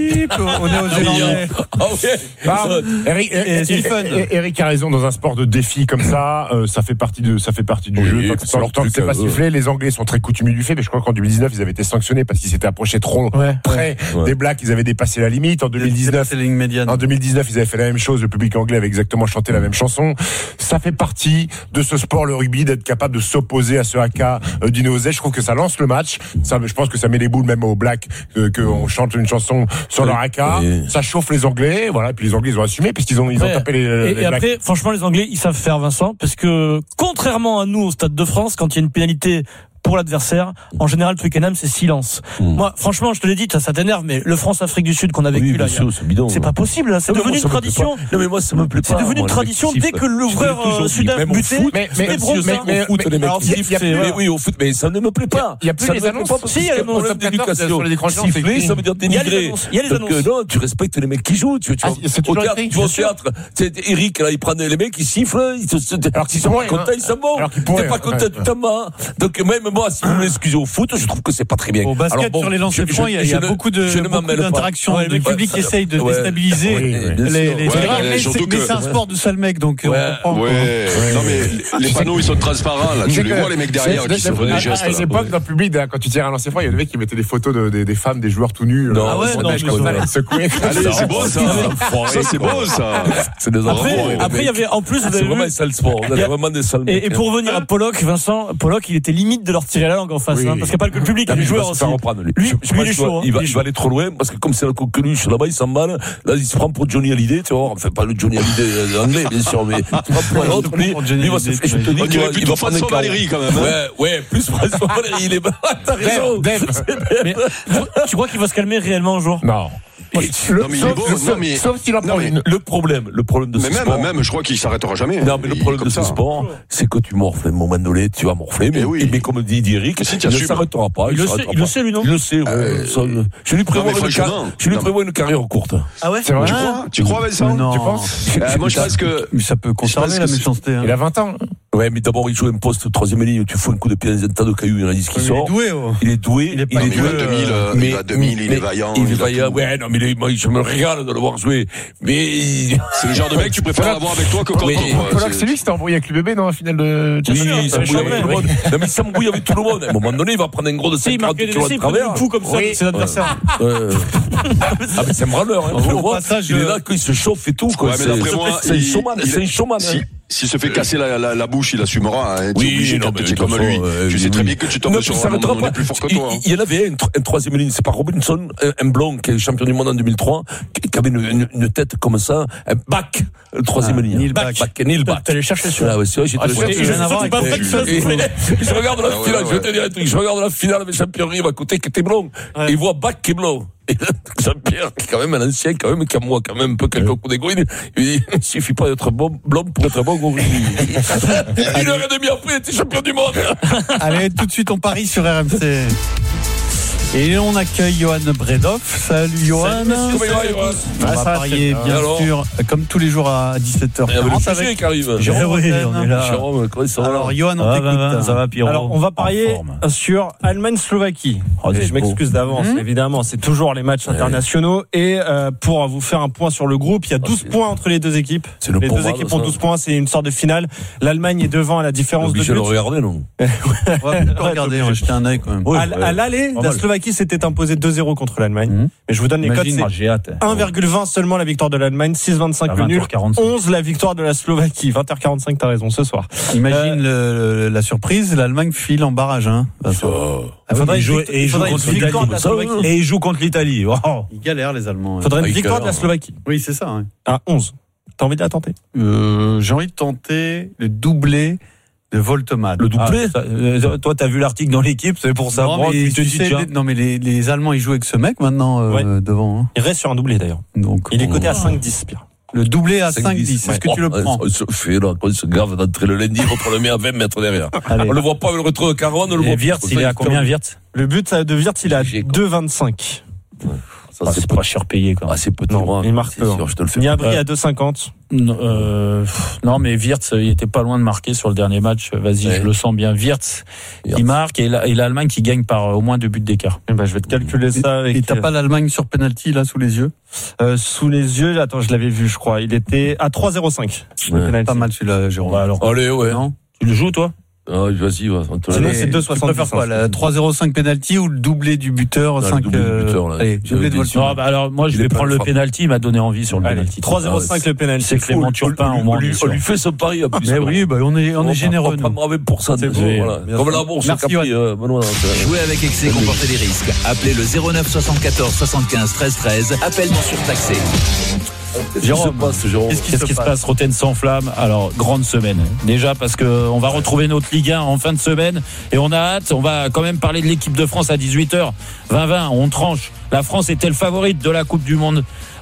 bip, on est aux Zélandais. Ah ouais. Ah, Eric, Et Stephen. Eric a raison, dans un sport de défi comme ça, euh, ça fait partie de, ça fait partie du Oui, jeu. c'est Tant leur que tant que truc, c'est pas euh, sifflé, les Anglais sont très coutumiers du fait, mais je crois qu'en deux mille dix-neuf, ils avaient été sanctionnés parce qu'ils s'étaient approchés trop Ouais. près Ouais. des Blacks, ils avaient dépassé la limite. En deux mille dix-neuf, C'est la ligne médiane. en deux mille dix-neuf, ils avaient fait la même chose, le public anglais avait exactement chanté la même chanson. Ça fait partie de ce sport, le rugby, d'être capable de s'opposer à ce haka euh, du néo-zé. Je trouve que ça lance le match. Ça, je pense que ça met les boules même aux Blacks, euh, qu'on chante une chanson sur leur haka. Oui. Ça chauffe les Anglais, voilà, et puis les Anglais, ils ont assumé, puisqu'ils ont, ils ont Ouais. tapé les, Et, les et Blacks. après, franchement, les Anglais, ils savent faire, Vincent, parce que contrairement à nous au Stade de France, quand il y a une pénalité pour l'adversaire, en général, Twickenham, c'est silence. Mmh. Moi, franchement, je te l'ai dit, ça, ça t'énerve, mais le France-Afrique du Sud qu'on a vécu Oui, là, bien il y a- sûr, c'est bidon. c'est pas possible, là. C'est Non, mais devenu moi, une ça me plaît tradition. pas. Non, mais moi, ça me plaît C'est pas. devenu une moi, les tradition. mecs qui Dès que sifflent. l'ouvreur Je l'ai toujours euh, dit, sud-est même au butait, foot, mais- c'était mais- Brossard. mais- mais- au foot, les mecs alors, qui il y a- il y a sifflent. plus- Mais oui, au foot, mais ça ne me plaît pas. Il y a plus Ça les ne me plaît annonces. pas parce Si, que il y a c'est un les problème annonces. Sur d'éducation. les écrans géants, c'est Siffler, écrit. ça veut dire Il y a les dénigrer. annonces, il y a les Donc, annonces. euh, non, tu respectes les mecs qui jouent. Tu, tu Ah, vas c'est au toujours théâtre, écrit, tu vas au bien sûr. théâtre. C'est Eric, là, il prend les mecs, ils sifflent. Ils se, se- Alors qu'ils s'ils sont sont pas rien, contents, hein. ils s'en vont. Alors qu'ils pourraient, T'es pas hein. content, Ouais. tu t'en vas. Donc, même moi, si vous m'excusez au foot, je trouve que c'est pas très bien. Au basket, Alors, bon, sur les lancers je- francs, je- il y a, il y a je ne- beaucoup de je ne beaucoup m'emmêle pas. d'interactions. Ouais, Le mais public ça- essaye de ouais. déstabiliser Oui, oui. les, Bien sûr. les Ouais, joueurs. mais Mais surtout c'est- mais que- c'est un sport de sale mec, donc euh, Ouais. on comprend. Ouais, non mais les panneaux ils sont transparents là, tu les vois les mecs derrière qui se font des gestes. À là. l'époque, dans le public, quand tu tires un lancer franc, il y a des mecs qui mettaient des photos de, des, des femmes, des joueurs tout nus. Non, euh, ah ouais, sur non, neige mais comme ça, ça, ouais. ils secouaient comme Allez, ça. c'est beau ça. Ça c'est beau ça. C'est des Après, enfants, les après, il y mecs. avait, en plus, vous C'est avez vraiment vu, un sale sport. On Il y a a- vraiment des sales mecs. Et, et pour revenir à Pollock, Vincent, Pollock, il était limite de leur tirer la langue en face, Oui. hein, parce qu'il n'y a pas que le public, il y a les Il va joueurs se aussi. faire reprendre, lui. Lui, Je- je lui, pense il est qu'il va- chaud, hein. Il va, Il est il va aller trop loin parce que comme c'est la coqueluche là-bas, il s'emballe. Là, il se prend pour Johnny Hallyday, tu vois. Enfin, pas le Johnny Hallyday euh, anglais, bien sûr, mais il se prend pour un autre. Lui, lui, il va se faire. Je te dis On qu'il dirait va- il plutôt va prendre un François carreau. Valéry quand même. hein. Ouais, ouais, plus François Valéry. Il est. T'as raison. Dave, Dave. Mais tu crois qu'il va se calmer réellement un jour? Non. Non, mais il est beau, non, mais- Sauf s'il en non, prend mais- une. Le problème, le problème de Mais ce même, sport. même, je crois qu'il s'arrêtera jamais. Non, mais le Il est problème comme de ce ça. sport, c'est que tu morfles. À un moment donné, tu vas morfler. Mais, Eh oui. mais comme dit Eric, Si, il tu ne assumes. s'arrêtera pas. Il le s'arrêtera sait, il le pas. sait, lui, non? Il le sait, ouais. Euh, Ça, je lui prévois mais une, car- franchement, je lui non. prévois une carrière courte. Ah ouais? C'est vrai. Tu crois Tu crois Vincent Non. Tu penses Euh, Moi je pense que Mais ça peut conserver pense la que c'est- méchanceté. hein. Il a vingt ans. Ouais, mais d'abord, il joue un poste troisième ligne, tu fous un coup de pied dans un tas de cailloux, il y en a dix qui Il est sort. doué, oh. Il est doué. Il est pas Non, mais il va à doué, deux mille, euh, mais- il va à deux mille, il mais- est vaillant. Il est il a vaillant, tout. ouais, non, mais il est- moi, je me régale de le voir jouer. Mais il- C'est le genre de mec que tu préfères avoir avec toi que contre Oui. toi. Pollock, C'est- c'est lui qui s'est embrouillé avec l'U B B dans la finale de Oui, Champions il League. s'embrouille avec tout le monde. Non, mais il s'embrouille avec tout le monde. À un moment donné, il va prendre un gros de Si, il cinquante marquait des kilos essais, de il prenait travers. un coup comme ça, Oui. c'est l'adversaire. Euh, Ah, mais c'est un branleur, hein. Au Tu le vois, passage, il est euh, là, quand il se chauffe et tout, quoi. Ouais, mais C'est d'après moi, c'est un il- showman, il- c'est un showman. Si, hein. s'il se fait casser la, la, la bouche, il assumera. Hein. Tu es Oui, obligé non, quand mais tu es de comme toute lui. façon, euh, Tu sais oui. très bien que tu tombes Non, sur puis un ça moment s'arrêtera donné pas. plus fort que Il- toi. hein. Il y en avait un, tro- un troisième ligne, c'est pas Robinson, un, un blond qui est champion du monde en deux mille trois, qui, qui avait une, une, une tête comme ça, un back, le troisième Ah, ligne. Neil back, Back. back, Neil Back. T'allais chercher celui-là. Ah ouais, c'est vrai, j'étais Ah, le c'est- chercher. il a rien à voir C'est pas avec vrai que ça, Et- c'est- Je regarde la Ah ouais, finale, ouais, je vais te dire un truc, je regarde la finale avec Jean-Pierre Rive à côté qui était blond, Ouais. et il voit Bac qui est blond. Et là, Jean-Pierre, qui est quand même un ancien, quand même, qui a moi, quand même, un peu quelques coups d'égo, il il dit, il suffit pas d'être bon, blond pour être bon au rugby. Une heure et demie après, il était champion du monde. Allez, tout de suite, on parie sur R M C. Et on accueille Johan Bredoff. Salut Johan. Comment il va, Johan? On Ah, va ça, parier c'est- bien alors sûr, comme tous les jours à dix-sept heures Il y avait le trente sujet avec qui arrive. Jérôme oui, Rotten. on est là. Jérôme, comment ça va? Alors Johan, on Ah, t'écoute. bah, bah, ça va, Pierrot. Alors, on va parier En forme. sur Allemagne-Slovaquie. Oh, je c'est m'excuse d'avance, Mmh. évidemment. C'est toujours les matchs internationaux. Et euh, pour vous faire un point sur le groupe, il y a douze c'est- points entre les deux équipes. C'est le Les deux pommade, équipes ça. ont douze points. C'est une sorte de finale. L'Allemagne est devant à la différence de Obligé de le but. regarder, non? On va peut-être regarder, on va jeter un œil quand même. À, à l'aller, Pas la mal. Slovaquie s'était imposée deux zéro contre l'Allemagne. Mmh. Mais je vous donne les codes. Imagine, C'est Ah, j'ai hâte. un virgule vingt seulement la victoire de l'Allemagne, six virgule vingt-cinq À le nul, vingt heures quarante-cinq. onze la victoire de la Slovaquie. vingt heures quarante-cinq, t'as raison, ce soir. Imagine le- le- la surprise, l'Allemagne file en barrage. Hein. Vincent. Il faudrait Il une joue, victoire- et il il joue faudrait une contre victoire de l'Italie. la Slovaquie. Et il joue contre l'Italie. Oh. Ils galèrent les Allemands. Il hein. faudrait Ah, une il victoire de la galère. Slovaquie. Oui, c'est ça. ouais. À onze. T'as envie de la tenter? Euh, J'ai envie de tenter le doublé de Volteman. Le doublé? Ah, ça, euh, toi, t'as vu l'article dans l'équipe, c'est pour ça. Non, Bon, mais, tu te tu dis, sais, tiens. les, non, mais les, les Allemands, ils jouent avec ce mec maintenant euh, Ouais. devant. Hein. Il reste sur un doublé d'ailleurs. Donc, Il est on- coté à cinq dix, Pierre. Le doublé à cinq cinq dix. dix. Est-ce que tu le Oh, prends? On se fait, là, quand il se gave d'entrer le lundi, l'autre le met à vingt mètres derrière. Allez. On le voit pas avec le retour de Caron, on le Et voit Wirtz, pas. il est à combien, Wirtz? Le but de Wirtz, il est à G G, quoi. deux virgule vingt-cinq. Ça, Ah, c'est, c'est pas, pas cher payé quand même. ah, c'est petit. Non, moi. il marque C'est peu. sûr, je te le fais. Niabri pas. à deux cinquante. Non, euh, pff, non, mais Wirtz, il était pas loin de marquer sur le dernier match. Vas-y, Ouais. je le sens bien. Wirtz, Wirtz. il marque et, la- et l'Allemagne qui gagne par euh, au moins deux buts d'écart. Eh ben, je vais te calculer ça avec. Et t'as pas l'Allemagne sur penalty là sous les yeux? Euh, sous les yeux, attends, je l'avais vu, je crois. Il était à trois zéro cinq. Ouais. Pas mal celui-là, Jérôme. Bah alors, Allez, ouais. Non? tu le joues toi? Ah, vas-y, va. on te Sinon, laisse. c'est deux Tu soixante-dix. préfères quoi, la trois zéro cinq penalty ou le doublé du buteur? le cinq, doublé du euh, buteur, là. Allez, Je doublé vais de décider. Non, bah alors moi je Il vais est pas prendre le le frappe. penalty. Il m'a donné envie sur le Allez, penalty. trois zéro cinq le penalty. C'est Clément Turpin au on, moins. lui, bien on sûr. lui fait ce pari en plus. Mais oui, bah on est, on est généreux. On nous. prendra vingt pour cent. C'est C'est beau, voilà. bien Comme sûr. la bourse, Merci, Capri, euh, Benoît. Jouer avec excès comporter des risques. Appelez le zéro neuf soixante-quatorze soixante-quinze treize treize. Appel non surtaxé. Jérôme, Qu'est-ce qui se passe, Jérôme Qu'est-ce qui, se passe, Rotten sans flamme? Alors, grande semaine. Déjà parce que on va retrouver notre Ligue un en fin de semaine et on a hâte. On va quand même parler de l'équipe de France à dix-huit heures vingt vingt. On tranche. La France est-elle favorite de la Coupe du Monde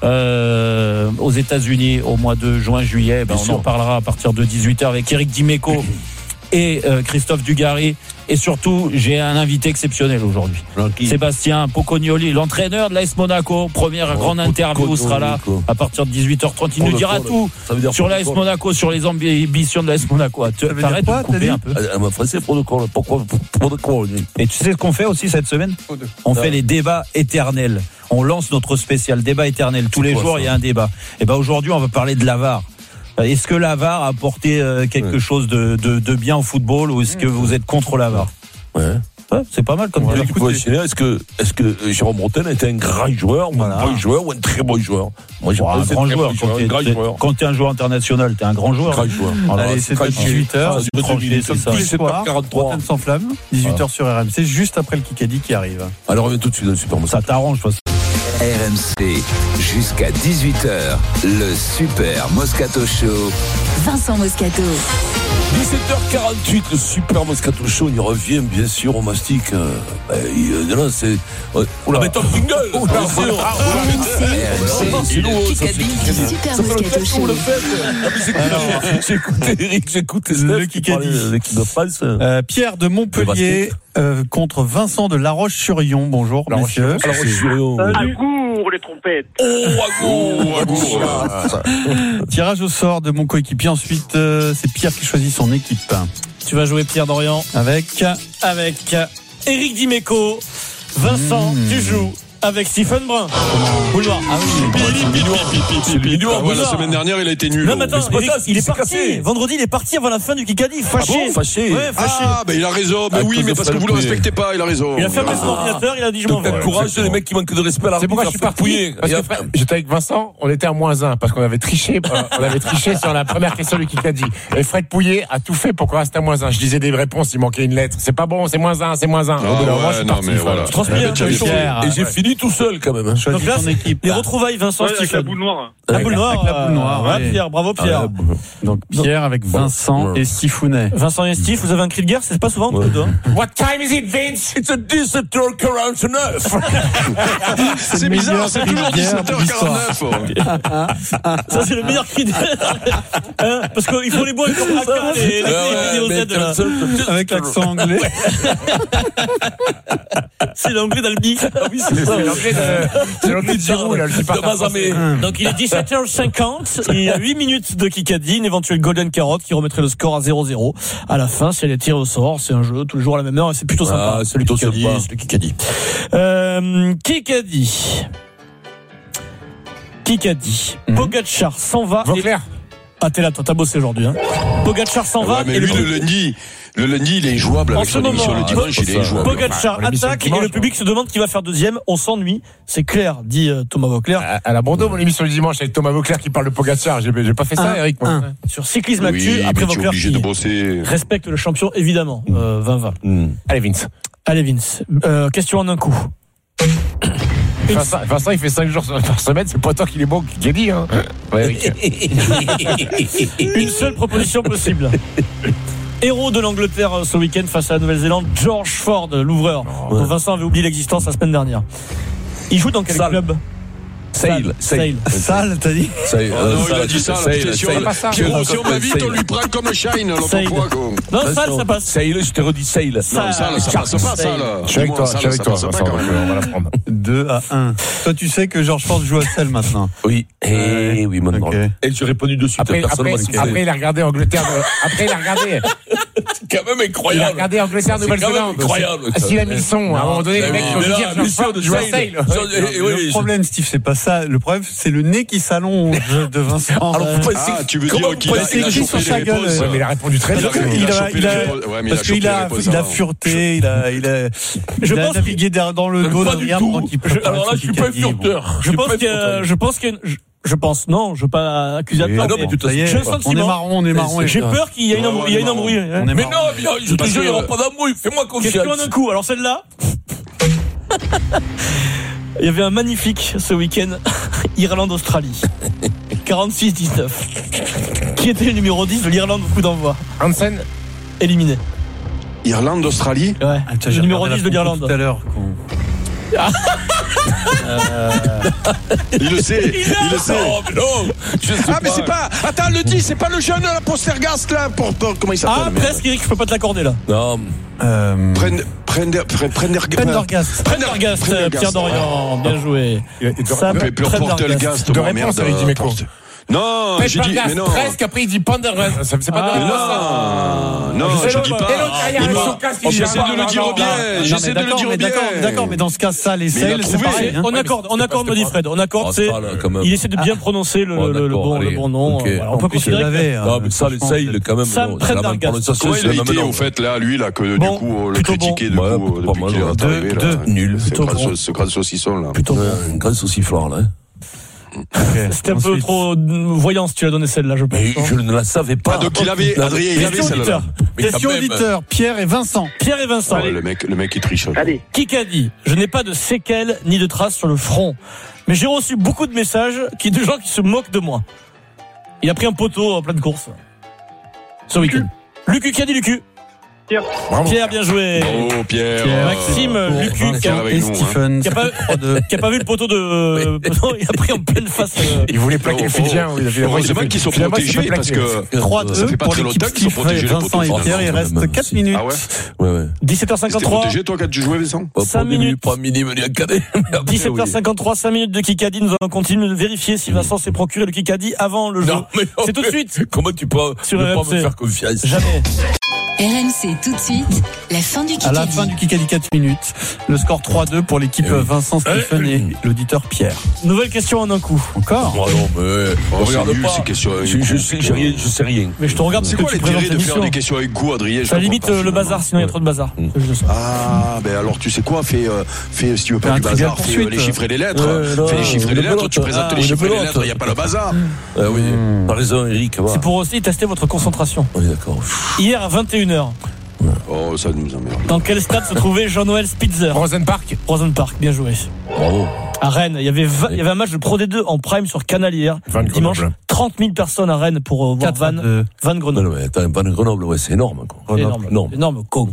euh, aux États-Unis au mois de juin-juillet? Ben, Bien on sûr. en parlera à partir de dix-huit heures avec Eric Dimeco et euh, Christophe Dugarry. Et surtout, j'ai un invité exceptionnel aujourd'hui. Sébastien Pocognoli, l'entraîneur de l'A S Monaco. Première Oh, grande interview sera là à partir de dix-huit heures trente. Il nous dira tout sur l'A S Monaco, sur les ambitions de l'A S Monaco. Tu veut dire arrêtes de quoi, me couper t'as dit un peu. Elle m'a français pour de quoi Pourquoi Pour de quoi Et tu sais ce qu'on fait aussi cette semaine? On fait les débats éternels. On lance notre spécial débat éternel. Tous les quoi, jours, ça il y a un débat. Et ben aujourd'hui, on va parler de la V A R. Est-ce que la V A R a apporté euh, quelque Ouais. chose de, de, de bien au football ou est-ce que vous êtes contre la V A R? Ouais. Ouais, c'est pas mal comme Ouais, débat. l'équipe professionnelle, est-ce que, est-ce que euh, Jérôme Rotten était un grand joueur, ou Voilà. un bon joueur, ou un très bon joueur? Moi, j'ai Oh, un pensé grand très joueur. bon Quand un t'es- grand t'es- joueur. quand t'es un joueur international, t'es un grand joueur. Grand joueur. Voilà, Allez, c'est à dix-huit heures. Ah, tranché, Comme c'est ça. tous les dix-sept heures soirs, quarante-trois. Rotten sans flamme, dix-huit heures sur R M C, juste après le Kikadi qui arrive. Alors, on revient tout de suite dans le Super Moscato. Ça t'arrange, parce R M C, jusqu'à dix-huit heures, le Super Moscato Show. Vincent Moscato. dix-sept heures quarante-huit, le Super Moscato Show, on y revient, bien sûr, au mastic. Euh, bah, il, euh, non, c'est. Euh, oula, mettons le jingle! Bien sûr. R M C, C'est lourd, le ça, c'est Kikadi. Kikadi. Super Ça fait Moscato longtemps qu'on Show. le fait. Ah, mais c'est- J'ai écouté Eric, j'ai écouté Steph. Le qui Kikadi. parlait de l'équipe de France. Euh, Pierre de Montpellier euh, contre Vincent de La Roche-sur-Yon. Bonjour, messieurs. Alors, je suis heureux. Agour les trompettes. Oh, Agour! Tirage au sort de mon coéquipier. Ensuite, euh, c'est Pierre qui choisit son équipe. Tu vas jouer Pierre Dorian Avec avec Eric Dimeco. Vincent, Mmh. tu joues avec Stephen Brun. Bouloir. Ah oui. C'est le milieu. Ah ouais, la semaine dernière, il a été nul. Non, mais attends, c'est pas Eric, ça, il est c'est parti. cassé. Vendredi, il est parti avant la fin du Kikadi. Fâché. Ah bon, fâché. Ouais, fâché. Ah, ben il a raison. Mais À oui, cause mais de parce que vous le Fred respectez pas, il a raison. Il a fermé son ordinateur, il a dit je m'en Donc, t'as vais. le courage, les mecs qui manquent de respect à la C'est pourquoi je suis parti. Parce que frère, j'étais avec Vincent, on était à moins un, parce qu'on avait triché, euh, on avait triché sur la première question du Kikadi. Et Fred Pouillet a tout fait pour qu'on reste à moins un. Je disais des réponses, il manquait une lettre. C'est pas bon, c'est moins un, c'est moins un. Ah Au bout d'un moment, ouais, je suis non, parti, mais frère. voilà. Tu transpires, Ouais, hein, j'avais tu es chaud. Pierre, Et j'ai ouais. fini tout seul, quand même. hein. Choisis Donc là, ton équipe. les retrouvailles, Vincent, Stephen. noire. La boule noire. Avec la boule noire, Ouais, allez. Pierre, bravo Pierre. Ah, bon. Donc Pierre avec Vincent et Sifounet. Vincent et Steve, vous avez un cri de guerre, c'est pas souvent entre deux. hein. What time is it, Vince? It's a dix-sept heures quarante-neuf. C'est le bizarre, meilleur c'est cri de toujours guerre dix-sept heures quarante-neuf. Ça, c'est le meilleur cri de guerre. Hein, parce qu'il faut les boire comme ça, les, les, les vidéos Z, là. Avec l'accent anglais. C'est l'anglais d'Albi. Ah oui, C'est l'anglais de, c'est l'anglais de Giroud, là, le super De Mazamé. Donc il est dix-sept heures cinquante, il y a huit minutes de Kikadi, une éventuelle Golden Carotte qui remettrait le score à zéro zéro. À la fin, si elle est tirée au sort, c'est un jeu tous les jours à la même heure et c'est plutôt sympa. Ah, c'est plutôt Kikadi, sympa. c'est le Kikadi. Euh, Kikadi. Kikadi. Pogacar s'en va. et- Vauclair. Ah, t'es là, toi, t'as bossé aujourd'hui. Hein. Pogacar s'en va. Ouais, mais et lui, le... le lundi, le lundi, il est injouable En avec ce son émission. moment, Le dimanche, il est injouable. Pogacar Bah, l'émission attaque du dimanche, et le public se demande qui va faire deuxième. On s'ennuie. C'est clair, dit euh, Thomas Vauclair. À, à la Bordeaux, mon émission du dimanche avec Thomas Vauclair qui parle de Pogacar. J'ai, j'ai pas fait ça, Un, Eric, moi. un. Sur Cyclisme Oui, Actu, mais après tu es Vauclair obligé qui de bosser. respecte le champion, évidemment. Euh, vingt vingt. Hmm. Allez, Vince. Allez, Vince. Euh, question en un coup. Vincent, Vincent, il fait cinq jours par semaine, c'est pas toi qui est bon qui a dit, hein. Ouais, Eric. Une seule proposition possible. Héros de l'Angleterre euh, ce week-end face à la Nouvelle-Zélande, George Ford, l'ouvreur, dont Vincent avait oublié l'existence la semaine dernière. Il joue dans quel Sale. club? Sail, Sail. Sale, t'as dit Sail. Oh non, il a dit ça, Pierrot, si on va vite, on lui prend comme Shine l'autre fois. Non, Sale, ça passe. Sail, je t'ai redit Sail. Non, ça, ça passe pas, ça, là. Je suis avec toi, je suis avec toi, Vincent, donc on va la prendre. deux à un. Toi, tu sais que Georges Ford joue à Sale maintenant. Oui, et oui, mon nom. Okay. Et j'ai répondu de suite. Après, après, après, il a regardé Angleterre. Après, il a regardé. C'est quand même incroyable. Il a regardé Angleterre, Nouvelle-Zélande. Incroyable. S'il a mis le son, à un moment donné, le mec, il va dire, je joue à Sail. Le problème, Steve, c'est pas ça. Le problème, c'est le nez qui s'allonge de Vincent. Alors, ah, tu veux dire qu'il a, il a chopé les réponses. Mais il a répondu très bien. Il a, il a, parce qu'il a, il a fureté, il a, il a, je pense navigué dans le dos d'Adrien pendant qu'il peut. Alors là, je suis pas furteur. Je pense que, je pense que, je pense, non, je veux pas accuser à tort. Je sens on est marron, on est marron. J'ai peur qu'il y ait une embrouille. Il y a une embrouille. Mais non, je te jure, il n'y aura pas d'embrouille. Fais-moi confiance. Question d'un coup. Alors celle-là. Il y avait un magnifique ce week-end Irlande-Australie. quarante-six dix-neuf. Qui était le numéro dix de l'Irlande au coup d'envoi? Hansen. Éliminé. Irlande-Australie. Ouais. Attends, le numéro dix de l'Irlande. Tout à l'heure. Ah. Euh... Il le sait, il, il le sait. Non, mais non, je sais ah, pas. mais c'est pas. Attends, le dit, c'est pas le jeune la Postergast là. Pour, pour, comment il s'appelle? Ah, presque, Eric, je peux pas te l'accorder là. Non. Euh... Prendergast. Prendergast, Pierre Dorian, bien joué. Sam Prendergast. De réponse, Eric Dimeco. Non, j'ai dit, mais non. Presque, après il dit Pendergast. Ça c'est pas de non, non, je dis pas. J'essaie de le dire bien. J'essaie de le dire bien. D'accord, mais dans ce cas, ça, les sales, c'est pareil. On accorde, on accorde, me dit Fred. On accorde, c'est. Il essaie de bien prononcer le bon nom. On peut considérer. Non, mais ça, les sales, quand même. Sam Prendergast. Comment il a été, au fait, là, lui, là, que du coup, le critiquer de coup, depuis qu'il est arrivé, là. Nul. Ce grand saucisson, là. Plutôt un grand sauciflard, là. Okay. C'était un Ensuite. peu trop voyant si tu l'as donné celle-là, je pense. Mais je ne la savais pas. Ah, donc il avait, Adrien, il avait celle-là. Question auditeur, Pierre et Vincent. Pierre et Vincent. Ouais, le mec, le mec, il triche. Allez. Qui qu'a dit? Je n'ai pas de séquelles ni de traces sur le front. Mais j'ai reçu beaucoup de messages qui, de gens qui se moquent de moi. Il a pris un poteau en pleine course. Ce week-end. Lucu, qui a dit Lucu? Pierre. Pierre, bien joué. Oh, Pierre. Pierre. Maxime, oh, Lucu, qui a, et Stephen, qui, a pas, qui a pas vu le poteau de. Non, il a pris en pleine face. Euh... Il voulait plaquer le Fidjien. Heureusement qu'ils sont protégés parce que. trois deux pour l'équipe Steve, Vincent et Pierre. Il reste quatre minutes. Ah ouais? Ouais, ouais. dix-sept heures cinquante-trois. T'es protégé, toi, quand tu jouais, Vincent? cinq minutes. Pas minimum, ni un cadet. dix-sept heures cinquante-trois, cinq minutes de Kikadi. Nous allons continuer de vérifier si Vincent s'est procuré le Kikadi avant le jeu. C'est tout de suite. Comment tu peux ne pas me faire confiance? Jamais. R M C tout de suite, la fin du Kikadi. À la fin du Kikadi, quatre minutes. Le score trois deux pour l'équipe Vincent, Stephen et l'auditeur Pierre. Nouvelle question en un coup. Encore? Oh non, mais oh, regarde pas. Ces questions je, je, sais, je, rien, je sais rien. Mais je te regarde. C'est quoi l'intérêt de faire des questions avec goût, Adrien? Ça limite le bazar, sinon il y a trop de bazar. Mmh. Ah, ben alors tu sais quoi? Fais, euh, fais si tu veux pas du bazar, fais euh, les chiffres et les lettres. Euh, fais les chiffres et les lettres, tu présentes les chiffres et les lettres, il n'y a pas le bazar. Ah oui, t'as raison, Eric. C'est pour aussi tester votre concentration. Oui, d'accord. Hier à vingt et une heures. Oh, ça nous emmerde. Dans quel stade se trouvait Jean-Noël Spitzer? Rosenpark. Rosenpark, bien joué. Bravo. À Rennes, il y avait vingt, il y avait un match de Pro D deux en prime sur Canal hier. Dimanche, trente mille personnes à Rennes pour voir Van, Van Grenoble. Non, mais attends, Van Grenoble, ouais, c'est énorme, quoi. C'est énorme. Énorme, énorme con.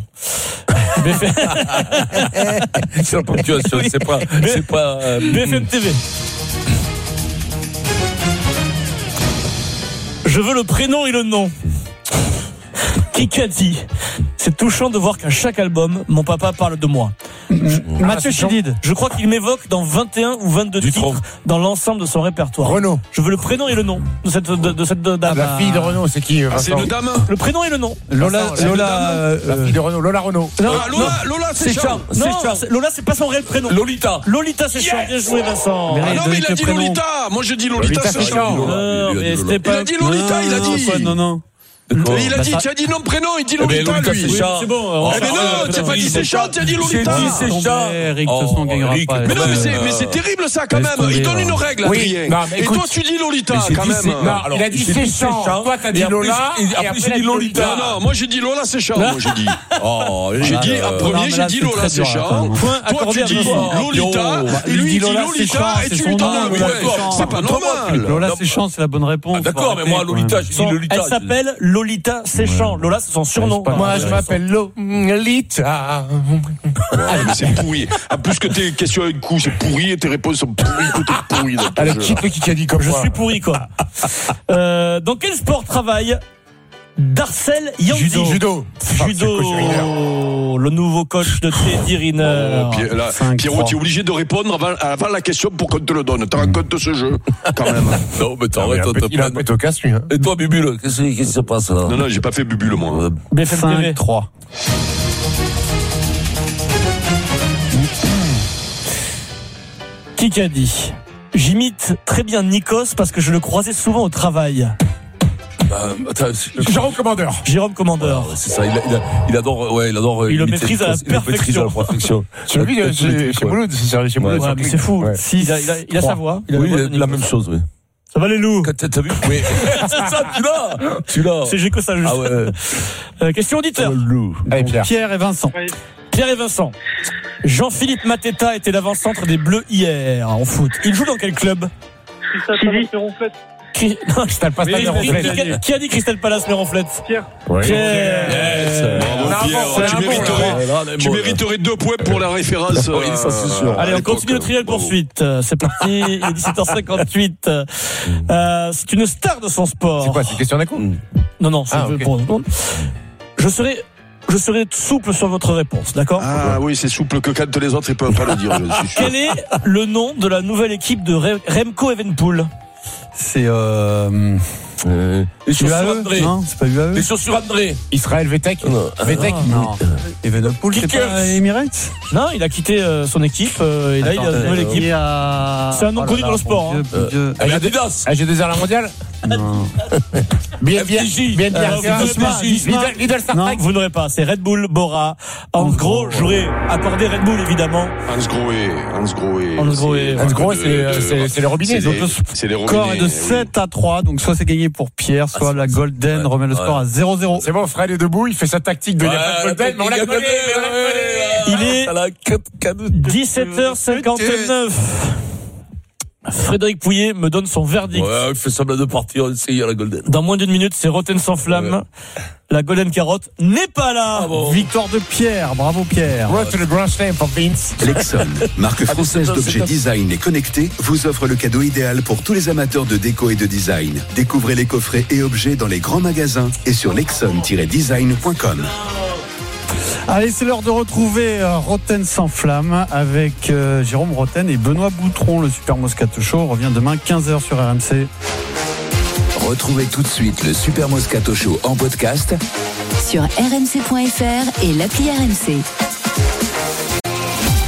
C'est la ponctuation, oui. C'est pas, c'est pas, euh... B F M T V. Je veux le prénom et le nom. Kikadi. C'est touchant de voir qu'à chaque album, mon papa parle de moi. Ah, Mathieu Chédid. Je crois qu'il m'évoque dans vingt et un ou vingt-deux du titres tronc. Dans l'ensemble de son répertoire. Renaud. Je veux le prénom et le nom de cette, de, de cette dame. Ah, la fille de Renaud, c'est qui? Ah, c'est une dame. Le prénom et le nom. Lola, Vincent, Lola, euh, la fille de Renaud, Lola Renaud. Non, ah, Lola, non. Lola, c'est Charles. Non, c'est, Lola, c'est pas son réel prénom. Lolita. Lolita, c'est Charles. Bien joué, Vincent. Ah non, mais il a dit Lolita. Moi, je dis Lolita, c'est Charles. Non, mais c'était pas. Il a dit Lolita, il a dit. Non, non. D'accord. Il a dit, tu as dit nom, prénom, il dit Lolita, Lolita, lui. c'est Charles. C'est bon. Eh mais non, tu n'as pas dit c'est Charles, tu as dit Lolita. J'ai dit c'est Charles. Eric, de toute façon, gagnera pas. Mais non, mais c'est, mais c'est terrible ça quand même. Il donne une règle, Adrien. Et toi, tu dis Lolita quand même. Non, il a dit c'est Charles. Toi, t'as dit Lola. Et après, j'ai dit Lolita. Non, non, moi j'ai dit Lola, c'est Charles. Moi j'ai dit. Oh, j'ai dit, en premier, j'ai dit Lola, c'est Charles. Toi, tu dis Lolita. Et lui, il dit Lolita. Et tu lui donnes un point. C'est pas normal. Lola, c'est Charles, c'est la bonne réponse. D'accord, mais moi, Lolita, j'ai dit Lolita. Elle s'appelle Lolita. Lolita Séchant. Lola, c'est son surnom. Ouais, moi, je m'appelle Lolita. Ah, mais c'est pourri. En plus que tes questions avec coup, c'est pourri et tes réponses sont pourries, tout est pourri. Alors, qui qui a dit comme Je moi suis pourri, quoi. euh, dans quel sport travaille Darcel Yanzi? Judo. Judo. Judo. Le nouveau coach de Teddy Riner. Oh, Pierre, là, Pierrot, tu es obligé de répondre avant, avant la question pour qu'on te le donne. Tu rends compte de ce jeu, quand même. Non, mais t'arrêtes. Il a un pète au casse, lui. Hein. Et toi, Bubule, qu'est-ce qui se passe là? Non, non, j'ai pas fait Bubule, moi. B F M T V. cinq trois. Qui a dit? J'imite très bien Nikos parce que je le croisais souvent au travail. Euh, attends, Jérôme Commandeur. Jérôme Commandeur. Ouais, c'est ça, il, il, il adore, ouais, il adore. Il le imiter maîtrise à la Nikos, il le maîtrise à la perfection. Tu l'as vu chez chez Mouloud, c'est chez Mouloud. Ouais, mais c'est fou. Ouais. Il a, il a, il a sa voix. Il a Oui, la, voix il de a la Nikos. même chose, oui. Ça va les loups? T'as, t'as vu? Oui. C'est ça, tu l'as! Tu l'as! C'est j'ai que ça juste. Ah ouais. Euh, question auditeur. Allez, Pierre. Pierre et Vincent. Pierre et Vincent. Jean-Philippe Mateta était l'avant-centre des Bleus hier en foot. Il joue dans quel club? Qui... Non, Crystal Palace, qui, Méronflette. qui, qui a dit Crystal Palace Méronflette? Pierre. Oui. Pierre. Yes. Bravo, Pierre. c'est Tu un bon, mériterais, là, là, tu bon, là. mériterais deux points pour la référence. Oui, ça, c'est sûr. Allez, à on l'époque. continue le trial Bravo. poursuite. Euh, C'est parti. Il est dix-sept heures cinquante-huit. Euh, c'est une star de son sport. C'est quoi, c'est une question d'écho? Non, non, c'est Ah, ok. pour répondre. Je serai, je serai souple sur votre réponse, d'accord? Ah oui, c'est souple que quand les autres ils peuvent pas le dire, je suis sûr. Quel est le nom de la nouvelle équipe de Re- Remco Evenepoel? C'est euh, Euh, les chaussures U A E, André. non, c'est pas U A E. Les chaussures André. Israël Vetek. Non. Vetek. Non. Evenepoel, c'est Kickers. pas Emirates? Non, il a quitté euh, son équipe euh, et là il a une nouvelle euh, équipe. a... C'est un nom connu dans le sport, Mon hein. Dieu, mon Dieu. Euh, Adidas. Ah, j'ai des airs la mondiale. Non. Bien, bien, F D J. bien, bien. Euh, bien. Visma, Visma. Lidl, Lidl Star Non, Trek. vous n'aurez pas. C'est Red Bull, Bora, Hans Gros. J'aurais accordé Red Bull évidemment. Hans Grohe, Hans Grohe. Hans Grohe. Hans Grohe, c'est- c'est c'est les robinets. C'est donc. les, c'est les Le score robinets. est de oui. sept à trois, donc soit c'est gagné pour Pierre, soit Ah, la c'est- Golden ouais. remet le score Ouais. à zéro zéro. C'est bon, Fred est debout, il fait sa tactique de Ouais, il y a pas de Golden, mais on l'a il a collé, gagné, mais on l'a ouais. collé. Il est À la quatre- quatre- dix-sept heures cinquante-neuf. Frédéric Pouillet me donne son verdict. Ouais, il fait semblant de partir, on essaye à la Golden. Dans moins d'une minute, c'est Rotten sans flamme. Ouais. La Golden Carotte n'est pas là. Ah bon. Victoire de Pierre, bravo Pierre. Road to the Grand Slam for Vince. Lexon, marque française d'objets design et connectés, vous offre le cadeau idéal pour tous les amateurs de déco et de design. Découvrez les coffrets et objets dans les grands magasins et sur lexon tiret design point com. Allez, c'est l'heure de retrouver euh, Roten sans flamme avec euh, Jérôme Roten et Benoît Boutron. Le Super Moscato Show revient demain quinze heures sur R M C. Retrouvez tout de suite le Super Moscato Show en podcast Sur r m c point f r et l'appli R M C.